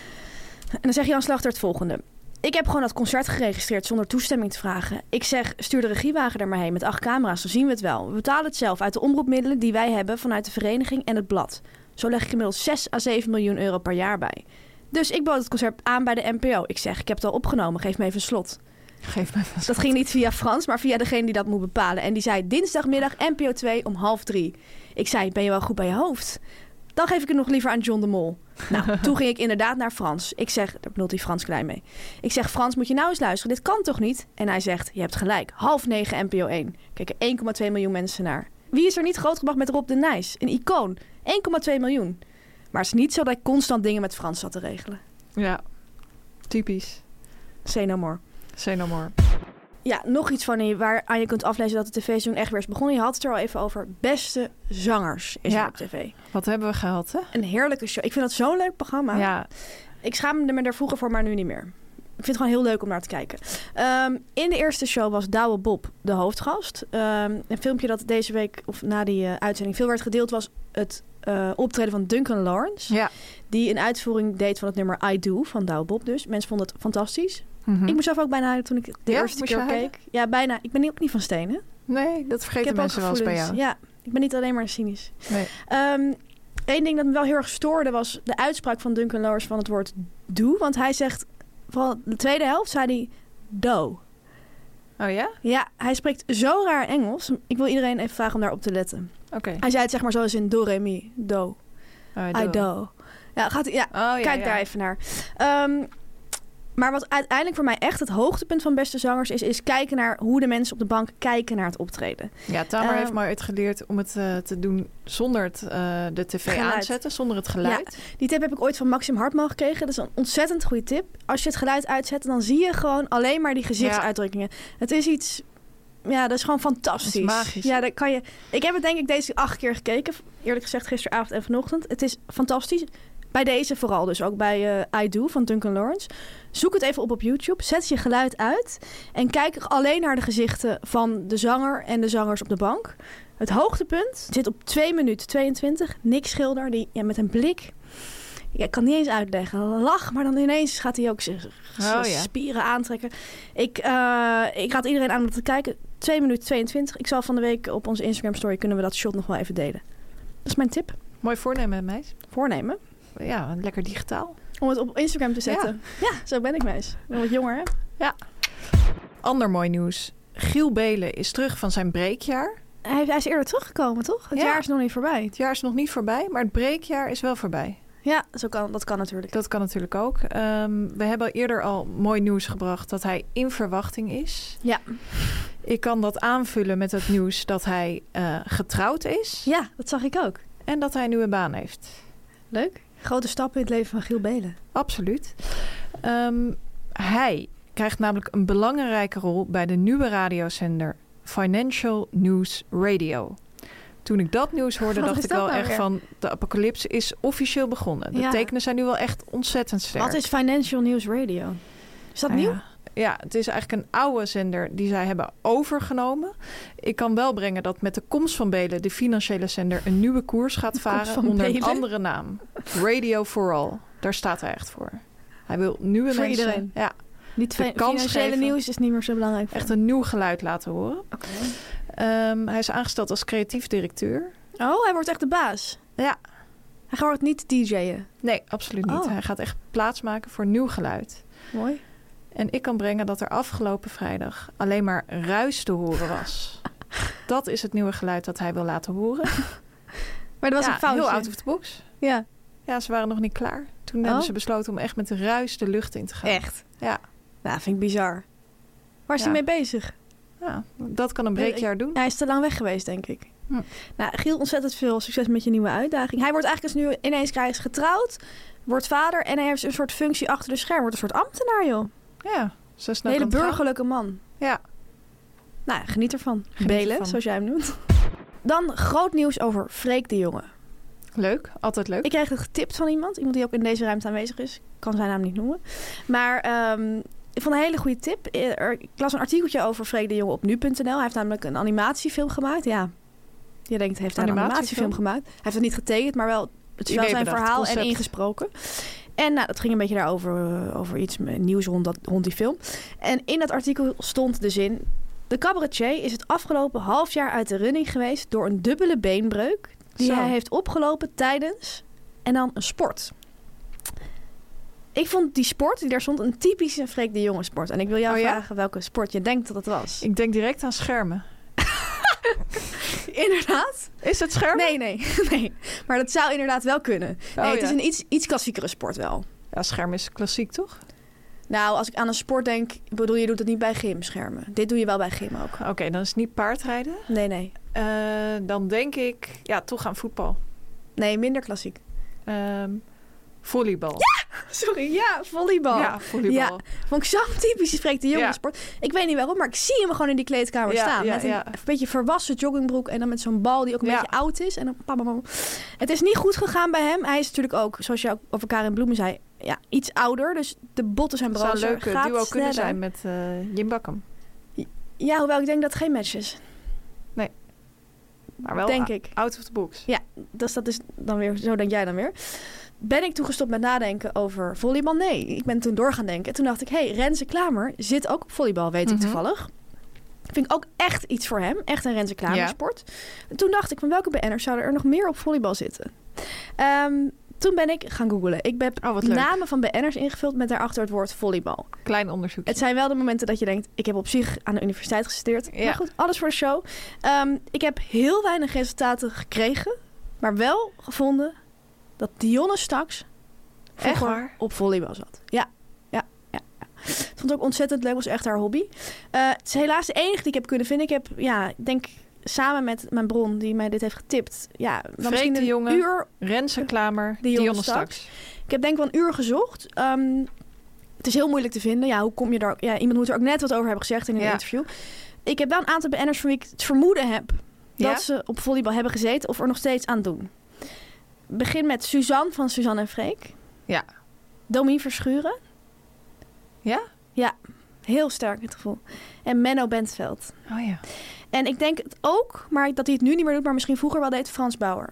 En dan zegt Jan Slachter het volgende. Ik heb gewoon dat concert geregistreerd zonder toestemming te vragen. Ik zeg, stuur de regiewagen er maar heen met acht camera's, dan zien we het wel. We betalen het zelf uit de omroepmiddelen die wij hebben vanuit de vereniging en het blad. Zo leg ik gemiddeld zes à zeven miljoen euro per jaar bij. Dus ik bood het concert aan bij de N P O. Ik zeg, ik heb het al opgenomen, geef me even een slot. Geef me even een slot. Dat ging niet via Frans, maar via degene die dat moet bepalen. En die zei, dinsdagmiddag N P O twee om half drie. Ik zei, ben je wel goed bij je hoofd? Dan geef ik het nog liever aan John de Mol. Nou, toen ging ik inderdaad naar Frans. Ik zeg, daar bedoelt hij Frans Klein mee. Ik zeg, Frans, moet je nou eens luisteren? Dit kan toch niet? En hij zegt, je hebt gelijk. Half negen N P O één. Keken één komma twee miljoen mensen naar. Wie is er niet grootgebracht met Rob de Nijs? Een icoon. één komma twee miljoen. Maar het is niet zo dat ik constant dingen met Frans zat te regelen. Ja, typisch. Say no more. Say no more. Ja, nog iets van je waaraan je kunt aflezen dat het tv-seizoen echt weer is begonnen. Je had het er al even over. Beste zangers is ja. er op tv. Wat hebben we gehad, hè? Een heerlijke show. Ik vind dat zo'n leuk programma. Ja. Ik schaamde me er vroeger voor, maar nu niet meer. Ik vind het gewoon heel leuk om naar te kijken. Um, in de eerste show was Douwe Bob de hoofdgast. Um, een filmpje dat deze week, of na die uh, uitzending, veel werd gedeeld, was het uh, optreden van Duncan Lawrence. Ja. Die een uitvoering deed van het nummer I Do van Douwe Bob dus. Mensen vonden het fantastisch. Mm-hmm. Ik moest zelf ook bijna huilen toen ik de ja, eerste keer keek. Ja, bijna. Ik ben ook niet van stenen. Nee, dat vergeten mensen wel eens bij jou. Ja, ik ben niet alleen maar cynisch. Nee. Um, Eén ding dat me wel heel erg stoorde was de uitspraak van Duncan Lawrence van het woord do. Want hij zegt, vooral de tweede helft zei hij do. Oh ja? Ja, hij spreekt zo raar Engels. Ik wil iedereen even vragen om daarop te letten. Oké. Okay. Hij zei het zeg maar zoals in do, re, mi, do. Oh, I do. Ja, gaat, ja, oh, ja kijk ja. daar even naar. Um, Maar wat uiteindelijk voor mij echt het hoogtepunt van Beste Zangers is, is kijken naar hoe de mensen op de bank kijken naar het optreden. Ja, Tamar uh, heeft mij uitgeleerd om het uh, te doen zonder het, uh, de tv geluid. aanzetten, zonder het geluid. Ja, die tip heb ik ooit van Maxim Hartman gekregen. Dat is een ontzettend goede tip. Als je het geluid uitzet, dan zie je gewoon alleen maar die gezichtsuitdrukkingen. Ja. Het is iets... Ja, dat is gewoon fantastisch. Dat is magisch. Ja, dat kan je... Ik heb het denk ik deze acht keer gekeken. Eerlijk gezegd gisteravond en vanochtend. Het is fantastisch. Bij deze vooral dus. Ook bij uh, I Do van Duncan Lawrence. Zoek het even op op YouTube. Zet je geluid uit. En kijk alleen naar de gezichten van de zanger en de zangers op de bank. Het hoogtepunt zit op twee minuten tweeëntwintig. Nick Schilder, die ja, met een blik... Ja, ik kan niet eens uitleggen. Lach, maar dan ineens gaat hij ook zijn oh, ja. spieren aantrekken. Ik, uh, ik raad iedereen aan om te kijken. twee minuten tweeëntwintig. Ik zal van de week op onze Instagram story kunnen we dat shot nog wel even delen. Dat is mijn tip. Mooi voornemen, meis. Voornemen? Ja, lekker digitaal. Om het op Instagram te zetten. Ja, ja zo ben ik meis. Ik ben wat jonger, hè? Ja. Ander mooi nieuws. Giel Belen is terug van zijn breekjaar. Hij, hij is eerder teruggekomen, toch? Het ja. jaar is nog niet voorbij. Het jaar is nog niet voorbij, maar het breekjaar is wel voorbij. Ja, zo kan, dat kan natuurlijk. Dat kan natuurlijk ook. Um, we hebben eerder al mooi nieuws gebracht dat hij in verwachting is. Ja. Ik kan dat aanvullen met het nieuws dat hij uh, getrouwd is. Ja, dat zag ik ook. En dat hij een nieuwe baan heeft. Leuk. Grote stap in het leven van Giel Belen. Absoluut. Um, hij krijgt namelijk een belangrijke rol bij de nieuwe radiozender Financial News Radio. Toen ik dat nieuws hoorde, Wat dacht ik dat wel nou echt weer? van... de apocalypse is officieel begonnen. De Ja. tekenen zijn nu wel echt ontzettend sterk. Wat is Financial News Radio? Is dat Nou nieuw? Ja. ja, het is eigenlijk een oude zender die zij hebben overgenomen. Ik kan wel brengen dat met de komst van Belen... de financiële zender een nieuwe koers gaat varen... van onder Belen? een andere naam. Radio for All. Daar staat hij echt voor. Hij wil nieuwe Voor mensen... iedereen? Ja, Niet de fin- kans financiële geven. nieuws is niet meer zo belangrijk. voor echt hem. een nieuw geluid laten horen. Okay. Um, hij is aangesteld als creatief directeur. Oh, hij wordt echt de baas. Ja. Hij gaat niet D J'en. Nee, absoluut niet. Oh. Hij gaat echt plaatsmaken voor nieuw geluid. Mooi. En ik kan brengen dat er afgelopen vrijdag alleen maar ruis te horen was. Dat is het nieuwe geluid dat hij wil laten horen. Maar dat was ja, een foutje. heel out of the box. Ja. Ja, ze waren nog niet klaar. Toen Oh. hebben ze besloten om echt met de ruis de lucht in te gaan. Echt? Ja. Nou, vind ik bizar. Waar is Ja. hij mee bezig? ja. Dat kan een breekjaar doen. Hij is te lang weg geweest, denk ik. Hm. Nou, Giel, ontzettend veel succes met je nieuwe uitdaging. Hij wordt eigenlijk dus nu ineens hij is getrouwd, wordt vader en hij heeft een soort functie achter de scherm. Wordt een soort ambtenaar, joh. Ja, zo Een snel hele kan het gaan. burgerlijke man. Ja. Nou, geniet ervan. Geniet Belen, ervan. zoals jij hem noemt. Dan groot nieuws over Freek de Jonge. Leuk, altijd leuk. Ik kreeg het getipt van iemand. Iemand die ook in deze ruimte aanwezig is. Ik kan zijn naam niet noemen. Maar um, ik vond een hele goede tip. Er, ik las een artikeltje over Freek de Jonge op nu punt n l. Hij heeft namelijk een animatiefilm gemaakt. Ja, je denkt, heeft hij een animatiefilm gemaakt? Hij heeft het niet getekend, maar wel het is wel zijn bedacht, verhaal concept. en ingesproken. En nou, dat ging een beetje daarover, over iets nieuws rond, dat, rond die film. En in dat artikel stond de zin: de cabaretier is het afgelopen half jaar uit de running geweest door een dubbele beenbreuk die Zo. hij heeft opgelopen tijdens en dan een sport. Ik vond die sport die daar stond een typische Freek de Jonge sport. En ik wil jou Oh ja? vragen welke sport je denkt dat het was. Ik denk direct aan schermen. Inderdaad? Is het schermen? Nee, nee, nee. Maar dat zou inderdaad wel kunnen. Nee, Oh, het ja. is een iets, iets klassiekere sport wel. Ja, scherm is klassiek, toch? Nou, als ik aan een sport denk, ik bedoel, je doet het niet bij gymschermen. Dit doe je wel bij gym ook. Oké, okay, dan is het niet paardrijden. Nee, nee. Uh, dan denk ik, ja, toch aan voetbal. Nee, minder klassiek. Um, volleybal. Ja! Sorry, ja, volleybal. Ja, volleybal. Ja, vond ik zo'n typische Freek de Jonge Ja. sport. Ik weet niet waarom, maar ik zie hem gewoon in die kleedkamer Ja, staan. ja, met een ja. beetje verwassen joggingbroek en dan met zo'n bal die ook een Ja. beetje oud is. En dan pam, pam, pam. Het is niet goed gegaan bij hem. Hij is natuurlijk ook, zoals je ook over Karin Bloemen zei, ja, iets ouder. Dus de botten zijn Het zou brozer. een leuke Gaat duo kunnen sneller. zijn met uh, Jim Bakken. Ja, hoewel ik denk dat het geen match is. Maar wel denk a- ik. out of the box. Ja, dus dat is dan weer, zo denk jij dan weer. Ben ik toen gestopt met nadenken over volleybal? Nee, ik ben toen door gaan denken. En toen dacht ik, hé, hey, Renze Klamer zit ook op volleybal, weet Mhm. ik toevallig. Vind ik ook echt iets voor hem. Echt een Renze Klamer Ja. sport. En toen dacht ik, van welke B N'ers zouden er nog meer op volleybal zitten? Um, toen ben ik gaan googlen. Ik heb Oh, wat leuk. namen van B N'ers ingevuld met daarachter het woord volleybal. Klein onderzoekje. Het zijn wel de momenten dat je denkt, ik heb op zich aan de universiteit gestudeerd. Ja. Maar goed, alles voor de show. Um, ik heb heel weinig resultaten gekregen. Maar wel gevonden dat Dionne Staks Echt vroeger waar? op volleybal zat. Ja, ja, ja. ja. Ik vond het ook ontzettend leuk. Was echt haar hobby. Uh, het is helaas de enige die ik heb kunnen vinden. Ik heb, ja, ik denk samen met mijn bron die mij dit heeft getipt. Ja, dan Freek misschien de een Jonge, uur. Renze Klamer, Dionne Dionne Staks. Staks. Ik heb denk ik wel een uur gezocht. Um, het is heel moeilijk te vinden. Ja, hoe kom je daar? Ja, iemand moet er ook net wat over hebben gezegd in een Ja. interview. Ik heb wel een aantal B N'ers van wie ik het vermoeden heb dat Ja? ze op volleybal hebben gezeten of er nog steeds aan doen. Begin met Suzanne van Suzanne en Freek. Ja. Domien Verschuren. Ja? Ja, heel sterk het gevoel. En Menno Bentveld. Oh ja. En ik denk het ook, maar dat hij het nu niet meer doet, maar misschien vroeger wel deed, Frans Bauer.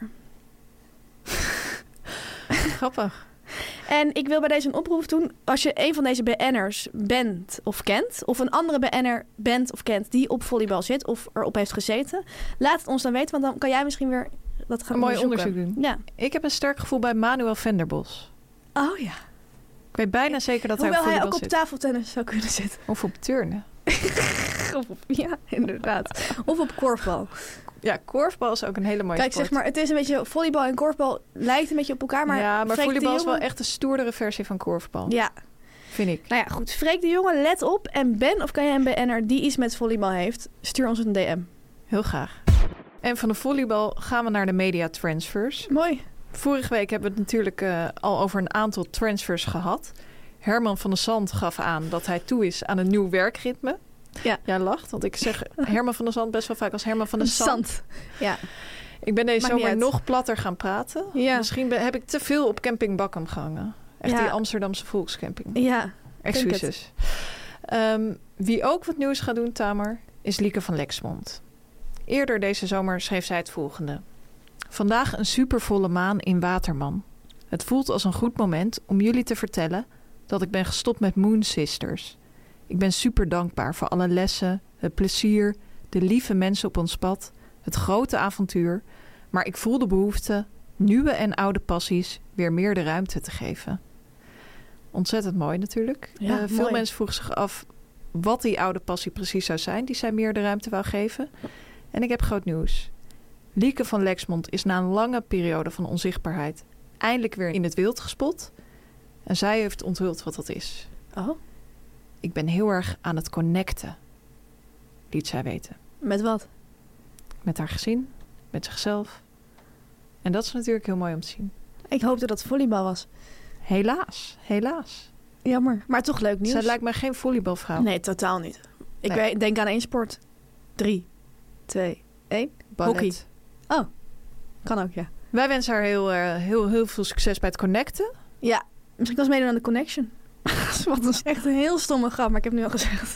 Grappig. En ik wil bij deze een oproep doen. Als je een van deze B N'ers bent of kent, of een andere B N'er bent of kent die op volleybal zit of erop heeft gezeten, laat het ons dan weten, want dan kan jij misschien weer dat gaan Een mooi onderzoeken. onderzoek doen. Ja. Ik heb een sterk gevoel bij Manuel Venderbos. Oh ja. Ik weet bijna zeker dat Hoewel hij op hij volleybal ook op zit. tafeltennis zou kunnen zitten. Of op turnen. Of op, ja, inderdaad. Of op korfbal. Ja, korfbal is ook een hele mooie Kijk, sport. zeg maar, het is een beetje volleybal en korfbal lijkt een beetje op elkaar, maar ja, maar Freek de volleybal is wel Jonge- echt een stoerdere versie van korfbal. Ja. Vind ik. Nou ja, goed. Freek de Jonge, let op. En ben of kan jij een B N'er die iets met volleybal heeft, stuur ons een D M. Heel graag. En van de volleybal gaan we naar de media transfers. Mooi. Vorige week hebben we het natuurlijk uh, al over een aantal transfers gehad. Herman van der Zand gaf aan dat hij toe is aan een nieuw werkritme. Ja. Jij lacht, want ik zeg Herman van der Zand best wel vaak als Herman van der Zand. Zand. Ja. Ik ben deze Maakt niet zomer uit. nog platter gaan praten. Ja. Misschien ben, heb ik te veel op camping Bakkum gehangen. Echt Ja. die Amsterdamse volkscamping. Ja. Excuses. Um, wie ook wat nieuws gaat doen, Tamer, is Lieke van Lexmond. Eerder deze zomer schreef zij het volgende. Vandaag een supervolle maan in Waterman. Het voelt als een goed moment om jullie te vertellen dat ik ben gestopt met Moon Sisters. Ik ben super dankbaar voor alle lessen, het plezier, de lieve mensen op ons pad, het grote avontuur. Maar ik voel de behoefte nieuwe en oude passies weer meer de ruimte te geven. Ontzettend mooi natuurlijk. Ja, uh, veel mooi. mensen vroegen zich af wat die oude passie precies zou zijn die zij meer de ruimte wou geven. En ik heb groot nieuws. Lieke van Lexmond is na een lange periode van onzichtbaarheid eindelijk weer in het wild gespot. En zij heeft onthuld wat dat is. Oh? Ik ben heel erg aan het connecten, liet zij weten. Met wat? Met haar gezin, met zichzelf. En dat is natuurlijk heel mooi om te zien. Ik hoopte dat het volleybal was. Helaas, helaas. Jammer, maar toch leuk nieuws. Zij lijkt mij geen volleybalvrouw. Nee, totaal niet. Ik Nee. weet- denk aan één sport. Drie, twee, één. Ballet. Hockey. Oh, kan ook, ja. Wij wensen haar heel, uh, heel, heel veel succes bij het connecten. Ja, misschien was meedoen aan de connection. Wat is echt een heel stomme grap, maar ik heb het nu al gezegd.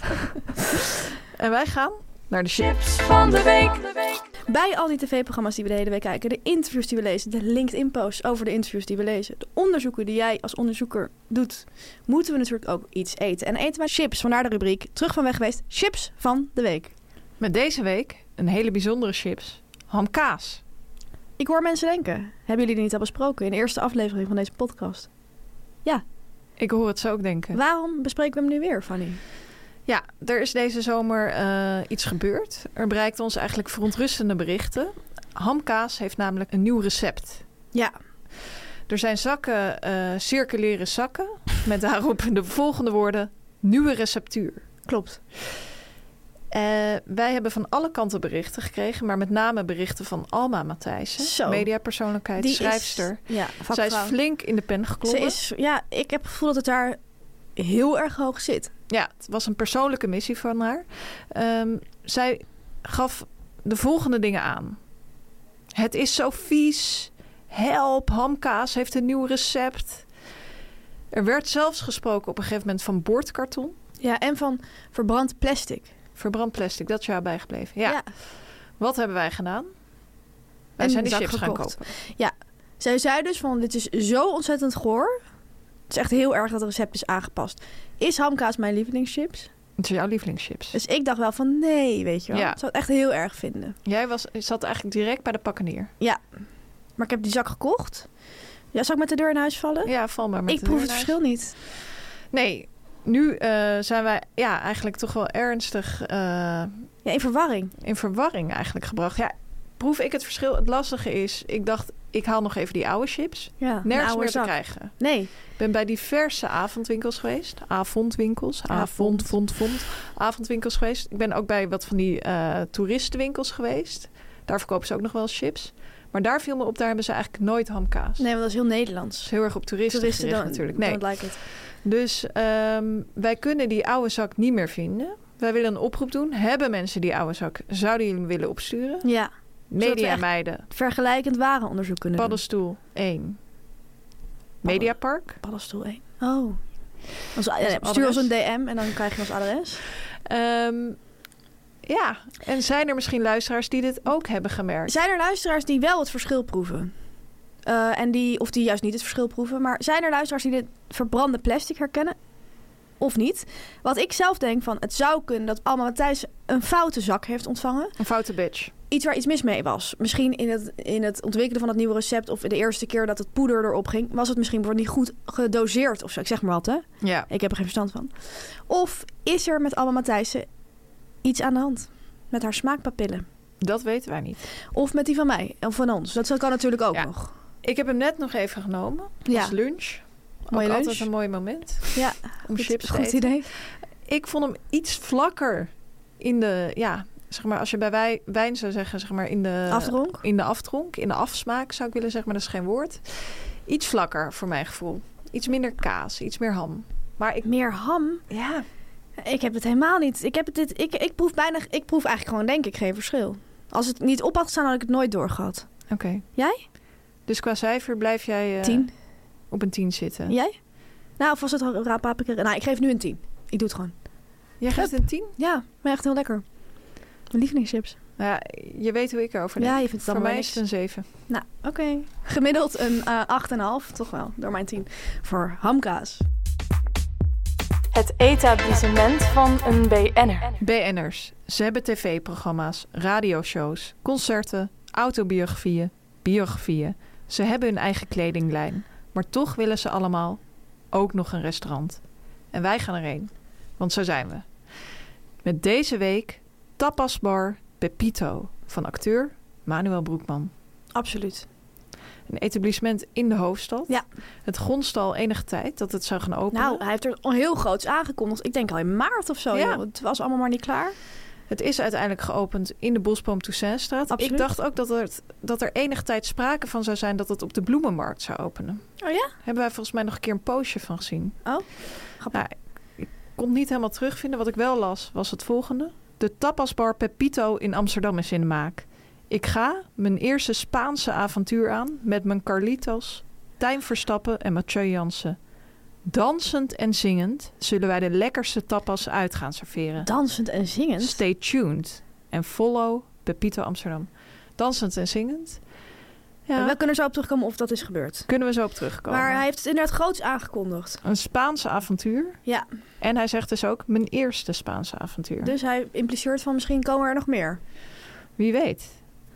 En wij gaan naar de chips. Chips van de week. Bij al die tv-programma's die we de hele week kijken, de interviews die we lezen, de LinkedIn-posts over de interviews die we lezen, de onderzoeken die jij als onderzoeker doet, moeten we natuurlijk ook iets eten. En eten wij chips, vandaar de rubriek terug van weg geweest, chips van de week. Met deze week een hele bijzondere chips. Hamkaas. Ik hoor mensen denken, hebben jullie die niet al besproken in de eerste aflevering van deze podcast? Ja. Ik hoor het zo ook denken. Waarom bespreken we hem nu weer, Fanny? Ja, er is deze zomer uh, iets gebeurd. Er bereikten ons eigenlijk verontrustende berichten. Hamkaas heeft namelijk een nieuw recept. Ja. Er zijn zakken, uh, circulaire zakken, met daarop de volgende woorden: nieuwe receptuur. Klopt. Uh, wij hebben van alle kanten berichten gekregen, maar met name berichten van Alma Matthijssen, Zo. mediapersoonlijkheid, Die schrijfster. Is, ja, Zij is flink in de pen geklommen. Ze is, ja, ik heb het gevoel dat het daar heel erg hoog zit. Ja, het was een persoonlijke missie van haar. Um, zij gaf de volgende dingen aan. Het is zo vies. Help, Hamkaas heeft een nieuw recept. Er werd zelfs gesproken op een gegeven moment van boordkarton. Ja, en van verbrand plastic. Verbrand plastic, dat is jou bijgebleven. Ja. Ja. Wat hebben wij gedaan? Wij Een zijn die zak chips gekocht. gaan kopen. Ja, zij zei dus van dit is zo ontzettend goor. Het is echt heel erg dat het recept is aangepast. Is hamkaas mijn lievelingschips? Het is jouw lievelingschips. Dus ik dacht wel van nee, weet je wel. Ja. Ik zou het echt heel erg vinden. Jij was, zat eigenlijk direct bij de pakkenier. Ja, maar ik heb die zak gekocht. Ja, zal ik met de deur in huis vallen? Ja, val maar met ik de proef deur het in verschil niet. Nee, nu uh, zijn wij ja, eigenlijk toch wel ernstig uh, Ja, in verwarring. in verwarring eigenlijk gebracht. Ja, proef ik het verschil. Het lastige is, ik dacht, ik haal nog even die oude chips. Ja, een Nergens oude meer zak. te krijgen. Nee. Ik ben bij diverse avondwinkels geweest. Avondwinkels. Avond, vond, vond. Avondwinkels geweest. Ik ben ook bij wat van die uh, toeristenwinkels geweest. Daar verkopen ze ook nog wel eens chips. Maar daar viel me op, daar hebben ze eigenlijk nooit hamkaas. Nee, want dat is heel Nederlands. Dat is heel erg op toeristen, Toeristen gericht dan, natuurlijk. Nee. don't like it. Dus um, wij kunnen die oude zak niet meer vinden. Wij willen een oproep doen. Hebben mensen die oude zak? Zouden jullie hem willen opsturen? Ja. Media meiden. Vergelijkend warenonderzoek kunnen doen. Paddenstoel één. Mediapark. Paddenstoel één. Oh. Als, ja, Als stuur ons een adres. D M en dan krijg je ons adres. Um, ja, en zijn er misschien luisteraars die dit ook hebben gemerkt? Zijn er luisteraars die wel het verschil proeven? Uh, en die, of die juist niet het verschil proeven. Maar zijn er luisteraars die dit verbrande plastic herkennen? Of niet? Wat ik zelf denk van, het zou kunnen dat Alma Matthijssen een foute zak heeft ontvangen. Een foute batch. Iets waar iets mis mee was. Misschien in het, in het ontwikkelen van het nieuwe recept of de eerste keer dat het poeder erop ging, was het misschien bijvoorbeeld niet goed gedoseerd of zo. Ik zeg maar wat, hè? Ja. Ik heb er geen verstand van. Of is er met Alma Matthijssen iets aan de hand? Met haar smaakpapillen. Dat weten wij niet. Of met die van mij. Of van ons. Dat kan natuurlijk ook Ja. nog. Ik heb hem net nog even genomen. Ja. Als lunch. Mooie ook lunch. altijd een mooi moment. Ja, Om goed, chips te goed eten. idee. Ik vond hem iets vlakker in de, ja, zeg maar, als je bij wij, wijn zou zeggen, zeg maar, in de Afdronk? In de afdronk, in de afsmaak zou ik willen zeggen, maar dat is geen woord. Iets vlakker voor mijn gevoel. Iets minder kaas, iets meer ham. Maar ik, Meer ham? ja, Ik heb het helemaal niet. Ik, heb het dit, ik, ik, proef bijna, ik proef eigenlijk gewoon, denk ik, geen verschil. Als het niet op had gestaan, had ik het nooit doorgehad. oké. Okay. Jij? Dus qua cijfer blijf jij uh, Tien. op een tien zitten. Jij? Nou, of was het raap paprika? Nou, ik geef nu een tien. Ik doe het gewoon. Jij geeft een tien? Ja, maar echt heel lekker. Mijn lievelingschips. Nou ja, je weet hoe ik erover denk. Ja, je vindt het voor allemaal mij niks. is het een zeven. Nou, oké. Okay. Gemiddeld een uh, acht komma vijf. Toch wel, door mijn tien. Voor hamkaas. Het etablissement van een B N'er. B N'ers. Ze hebben tv-programma's, radioshows, concerten, autobiografieën, biografieën. Ze hebben hun eigen kledinglijn. Maar toch willen ze allemaal ook nog een restaurant. En wij gaan erheen. Want zo zijn we. Met deze week tapasbar Pepito van acteur Manuel Broekman. Absoluut. Een etablissement in de hoofdstad. Ja. Het gronste al enige tijd dat het zou gaan openen. Nou, hij heeft er al heel groots aangekondigd. Ik denk al in maart of zo. Ja. Joh. Het was allemaal maar niet klaar. Het is uiteindelijk geopend in de Bosboom Toussaintstraat. Absoluut. Ik dacht ook dat er, dat er enige tijd sprake van zou zijn dat het op de Bloemenmarkt zou openen. Oh ja? Hebben wij volgens mij nog een keer een postje van gezien. Oh, grappig. Nou, ik kon het niet helemaal terugvinden. Wat ik wel las, was het volgende. De tapasbar Pepito in Amsterdam is in de maak. Ik ga mijn eerste Spaanse avontuur aan met mijn Carlitos, Tijn Verstappen en Mathieu Jansen. Dansend en zingend zullen wij de lekkerste tapas uit gaan serveren. Dansend en zingend? Stay tuned en follow Pepito Amsterdam. Dansend en zingend. Ja. We kunnen er zo op terugkomen of dat is gebeurd. Kunnen we zo op terugkomen. Maar hij heeft het inderdaad groots aangekondigd. Een Spaanse avontuur. Ja. En hij zegt dus ook mijn eerste Spaanse avontuur. Dus hij impliceert van misschien komen er nog meer. Wie weet.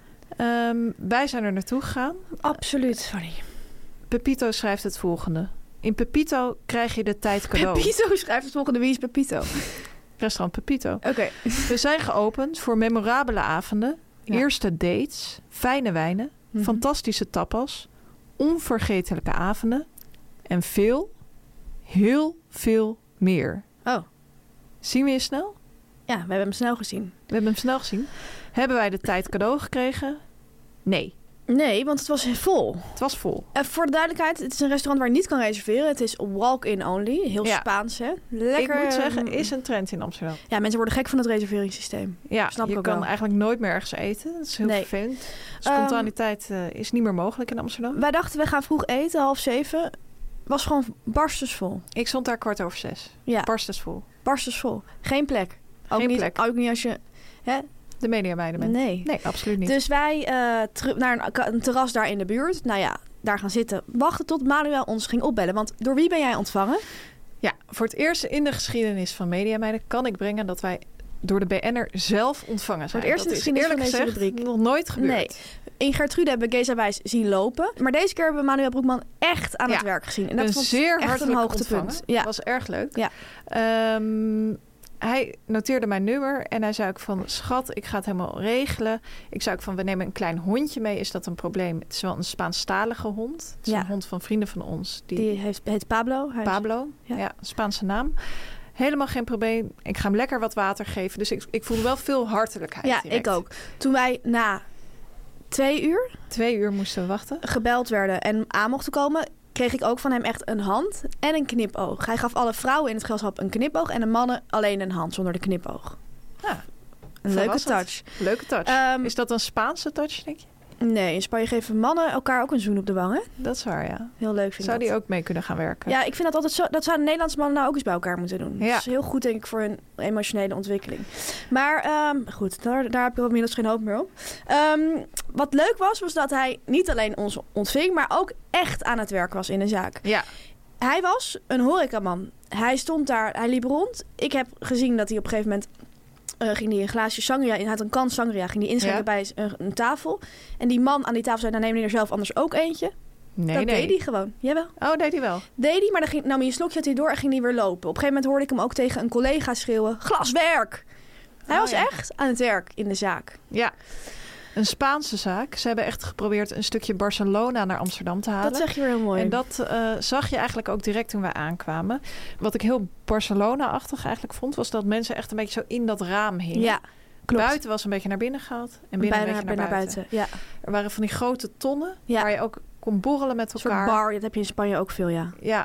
Um, wij zijn er naartoe gegaan. Absoluut. Sorry. Pepito schrijft het volgende. In Pepito krijg je de tijd cadeau. Pepito schrijft het volgende. Wie is Pepito? Restaurant Pepito. Oké. Okay. We zijn geopend voor memorabele avonden, ja. eerste dates, fijne wijnen, mm-hmm. fantastische tapas, onvergetelijke avonden en veel, heel veel meer. Oh. Zien we je snel? Ja, we hebben hem snel gezien. We hebben hem snel gezien. Hebben wij de tijd cadeau gekregen? Nee. Nee, want het was vol. Het was vol. En voor de duidelijkheid, het is een restaurant waar je niet kan reserveren. Het is walk-in only. Heel ja. Spaans, hè? Lekker. Ik moet zeggen, is een trend in Amsterdam. Ja, mensen worden gek van het reserveringssysteem. Ja, Snap je ik kan wel. eigenlijk nooit meer ergens eten. Dat is heel nee. vervelend. Spontaniteit um, uh, is niet meer mogelijk in Amsterdam. Wij dachten, we gaan vroeg eten, half zeven. Was gewoon barstensvol. Ik stond daar kwart over zes. Ja. Barstensvol. Barstensvol. Geen plek. Ook Geen niet, plek. Ook niet als je... Hè? De mediameiden bent. Nee. Nee, absoluut niet. Dus wij uh, ter- naar een, een terras daar in de buurt. Nou ja, daar gaan zitten. Wachten tot Manuel ons ging opbellen. Want door wie ben jij ontvangen? Ja, voor het eerst in de geschiedenis van Mediameiden kan ik brengen dat wij door de B N'er zelf ontvangen zijn. Voor het eerst in de geschiedenis van deze gezegd, rubriek. Nog nooit gebeurd. Nee. In Gertrude hebben we Geza Wijs zien lopen. Maar deze keer hebben we Manuel Broekman echt aan ja. het werk gezien. En dat een vond zeer echt een hoogtepunt. Ja. Dat was erg leuk. Ja. Um, Hij noteerde mijn nummer en hij zei ook van... schat, ik ga het helemaal regelen. Ik zei ook van, we nemen een klein hondje mee. Is dat een probleem? Het is wel een Spaanstalige hond. Het is ja. een hond van vrienden van ons. Die, die heeft, heet Pablo. Hij Pablo, is, ja. ja, Spaanse naam. Helemaal geen probleem. Ik ga hem lekker wat water geven. Dus ik, ik voelde wel veel hartelijkheid. Ja, direct. ik ook. Toen wij na twee uur... Twee uur moesten we wachten. Gebeld werden en aan mochten komen... kreeg ik ook van hem echt een hand en een knipoog. Hij gaf alle vrouwen in het gezelschap een knipoog... en de mannen alleen een hand zonder de knipoog. Ja, een leuke touch. Leuke touch. Um, is dat een Spaanse touch, denk je? Nee, in Spanje geven mannen elkaar ook een zoen op de wang, hè? Dat is waar, ja. Heel leuk vind Zou ik die dat. ook mee kunnen gaan werken? Ja, ik vind dat altijd zo... Dat zouden Nederlandse mannen nou ook eens bij elkaar moeten doen. Ja. Dat is heel goed, denk ik, voor hun emotionele ontwikkeling. Maar um, goed, daar, daar heb ik inmiddels geen hoop meer op. Um, wat leuk was, was dat hij niet alleen ons ontving... maar ook echt aan het werk was in de zaak. Ja. Hij was een horecaman. Hij stond daar, hij liep rond. Ik heb gezien dat hij op een gegeven moment... Uh, ging hij een glaasje sangria in. Hij had een kan sangria. Ging hij inschenken ja. bij een, een tafel. En die man aan die tafel zei... dan neem je er zelf anders ook eentje. Nee, dat nee. deed hij gewoon. Jawel. Oh, deed hij wel? Deed hij, maar dan ging, nam hij een slokje had hij door en ging hij weer lopen. Op een gegeven moment hoorde ik hem ook tegen een collega schreeuwen... Glaswerk! Hij oh, was ja. echt aan het werk in de zaak. Ja. Een Spaanse zaak. Ze hebben echt geprobeerd een stukje Barcelona naar Amsterdam te halen. Dat zeg je weer heel mooi. En dat uh, zag je eigenlijk ook direct toen wij aankwamen. Wat ik heel Barcelona-achtig eigenlijk vond... was dat mensen echt een beetje zo in dat raam hingen. Ja, klopt. Buiten was een beetje naar binnen gehaald. En binnen Bijna een beetje naar, naar buiten. buiten. Ja. Er waren van die grote tonnen... Ja. waar je ook kon borrelen met elkaar. Een soort bar. Dat heb je in Spanje ook veel, ja. Ja.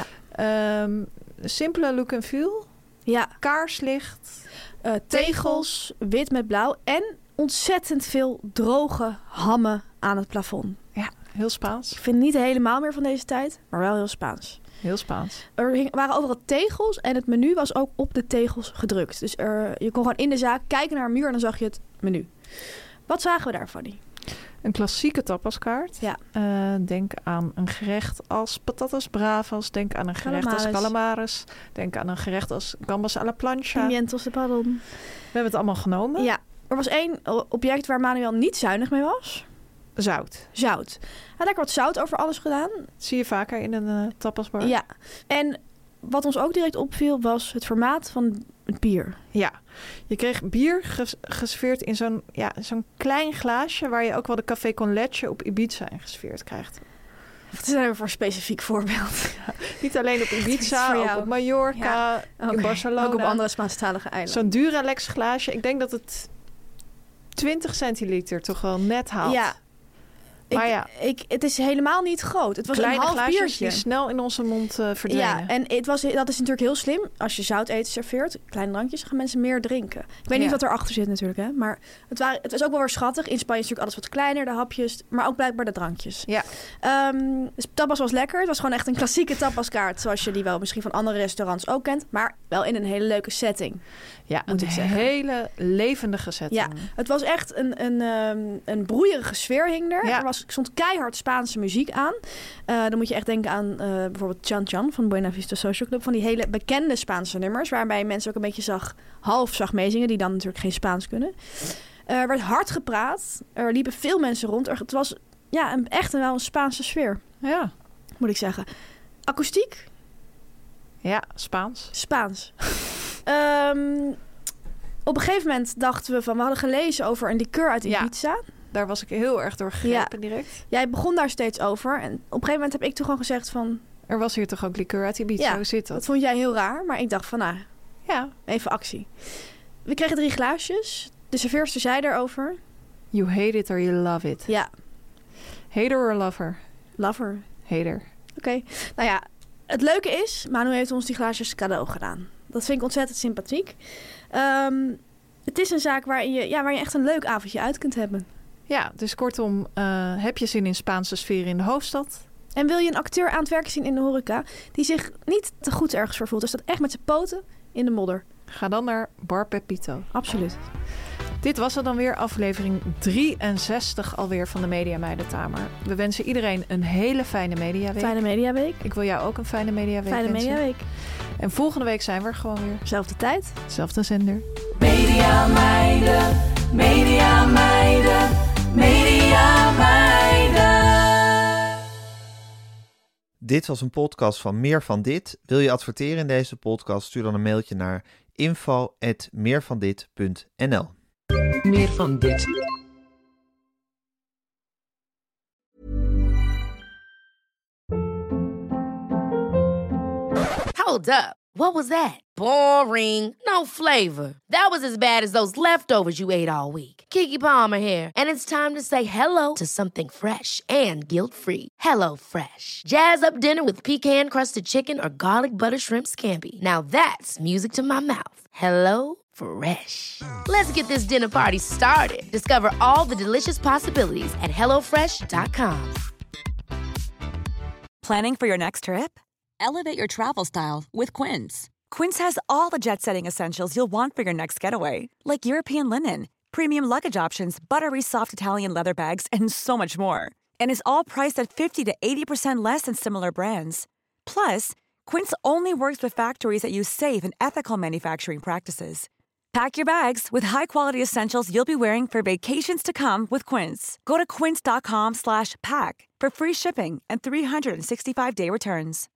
ja. Um, simpele look and feel. Ja. Kaarslicht. Uh, tegels, wit met blauw. En ontzettend veel droge hammen aan het plafond. Ja, heel Spaans. Ik vind het niet helemaal meer van deze tijd, maar wel heel Spaans. Heel Spaans. Er hing, waren overal tegels en het menu was ook op de tegels gedrukt. Dus er, je kon gewoon in de zaak kijken naar een muur en dan zag je het menu. Wat zagen we daar, Fanny? Een klassieke tapaskaart. Ja. Uh, denk aan een gerecht als patatas bravas. Denk aan een gerecht calamares. als calamares. Denk aan een gerecht als gambas à la plancha. Pimientos de pardon. We hebben het allemaal genomen. Ja. Er was één object waar Manuel niet zuinig mee was. Zout. Zout. Hij had lekker wat zout over alles gedaan. Dat zie je vaker in een uh, tapasbar. Ja. En wat ons ook direct opviel was het formaat van het bier. Ja, je kreeg bier ges- geserveerd in zo'n, ja, zo'n klein glaasje... waar je ook wel de café con leche op Ibiza in geserveerd krijgt. Wat is daar voor een specifiek voorbeeld? Ja, niet alleen op Ibiza, ook op Mallorca, ja. okay. in Barcelona. Ook op andere Spaanstalige eilanden. Zo'n Duralex glaasje. Ik denk dat het twintig centiliter toch wel net haalt. Ja. Maar ik, ja, ik, het is helemaal niet groot. Het was kleine een half glaasjes biertje. die snel in onze mond uh, verdwijnen. Ja, en het was, dat is natuurlijk heel slim. Als je zouteten serveert, kleine drankjes, gaan mensen meer drinken. Ik weet ja. niet wat erachter zit natuurlijk, hè. Maar het, waren, het was ook wel weer schattig. In Spanje is natuurlijk alles wat kleiner, de hapjes. Maar ook blijkbaar de drankjes. Ja. Um, dus tapas was lekker. Het was gewoon echt een klassieke tapaskaart. Zoals je die wel misschien van andere restaurants ook kent. Maar wel in een hele leuke setting. Ja, moet een ik zeggen. hele levendige setting. Ja, het was echt een, een, um, een broeierige sfeer hing er. Ja. Er was, stond keihard Spaanse muziek aan. Uh, dan moet je echt denken aan uh, bijvoorbeeld Chan Chan van Buena Vista Social Club. Van die hele bekende Spaanse nummers. Waarbij je mensen ook een beetje zag, half zag meezingen. Die dan natuurlijk geen Spaans kunnen. Uh, er werd hard gepraat. Er liepen veel mensen rond. Er, het was ja, een, echt een, wel een Spaanse sfeer. Ja. Moet ik zeggen. Akoestiek? Ja, Spaans. Spaans. um, op een gegeven moment dachten we van... We hadden gelezen over een liqueur uit Ibiza. Ja, daar was ik heel erg door gegrepen ja. direct. Jij begon daar steeds over. En op een gegeven moment heb ik toen gewoon gezegd van... Er was hier toch ook liqueur uit Ibiza? Ja, hoe zit dat? Dat vond jij heel raar. Maar ik dacht van, nou, ja. even actie. We kregen drie glaasjes. De serveerster zei daarover... You hate it or you love it. Ja. Hater or lover? Lover. Hater. Oké. Okay. Nou ja, het leuke is... Manu heeft ons die glaasjes cadeau gedaan. Dat vind ik ontzettend sympathiek. Um, het is een zaak waarin je, ja, waar je echt een leuk avondje uit kunt hebben. Ja, dus kortom, uh, heb je zin in Spaanse sfeer in de hoofdstad? En wil je een acteur aan het werk zien in de horeca... die zich niet te goed ergens voor voelt... dus dat echt met zijn poten in de modder. Ga dan naar Bar Pepito. Absoluut. Dit was er dan weer, aflevering drieënzestig alweer van de Media Meiden Tamer. We wensen iedereen een hele fijne mediaweek. Fijne mediaweek. Ik wil jou ook een fijne mediaweek Fijne wensen. mediaweek. En volgende week zijn we er gewoon weer. Zelfde tijd. Zelfde zender. Media Meiden, Media Meiden, Media Meiden. Dit was een podcast van Meer van Dit. Wil je adverteren in deze podcast? Stuur dan een mailtje naar info at meervandit punt n l. Meer van dit. Hold up. What was that? Boring. No flavor. That was as bad as those leftovers you ate all week. Keke Palmer here, and it's time to say hello to something fresh and guilt-free. Hello Fresh. Jazz up dinner with pecan-crusted chicken or garlic butter shrimp scampi. Now that's music to my mouth. Hello Fresh. Let's get this dinner party started. Discover all the delicious possibilities at hello fresh dot com. Planning for your next trip? Elevate your travel style with Quince. Quince has all the jet-setting essentials you'll want for your next getaway, like European linen, premium luggage options, buttery soft Italian leather bags, and so much more. And is all priced at fifty to eighty percent less than similar brands. Plus, Quince only works with factories that use safe and ethical manufacturing practices. Pack your bags with high-quality essentials you'll be wearing for vacations to come with Quince. Go to quince dot com slash pack for free shipping and three sixty-five day returns.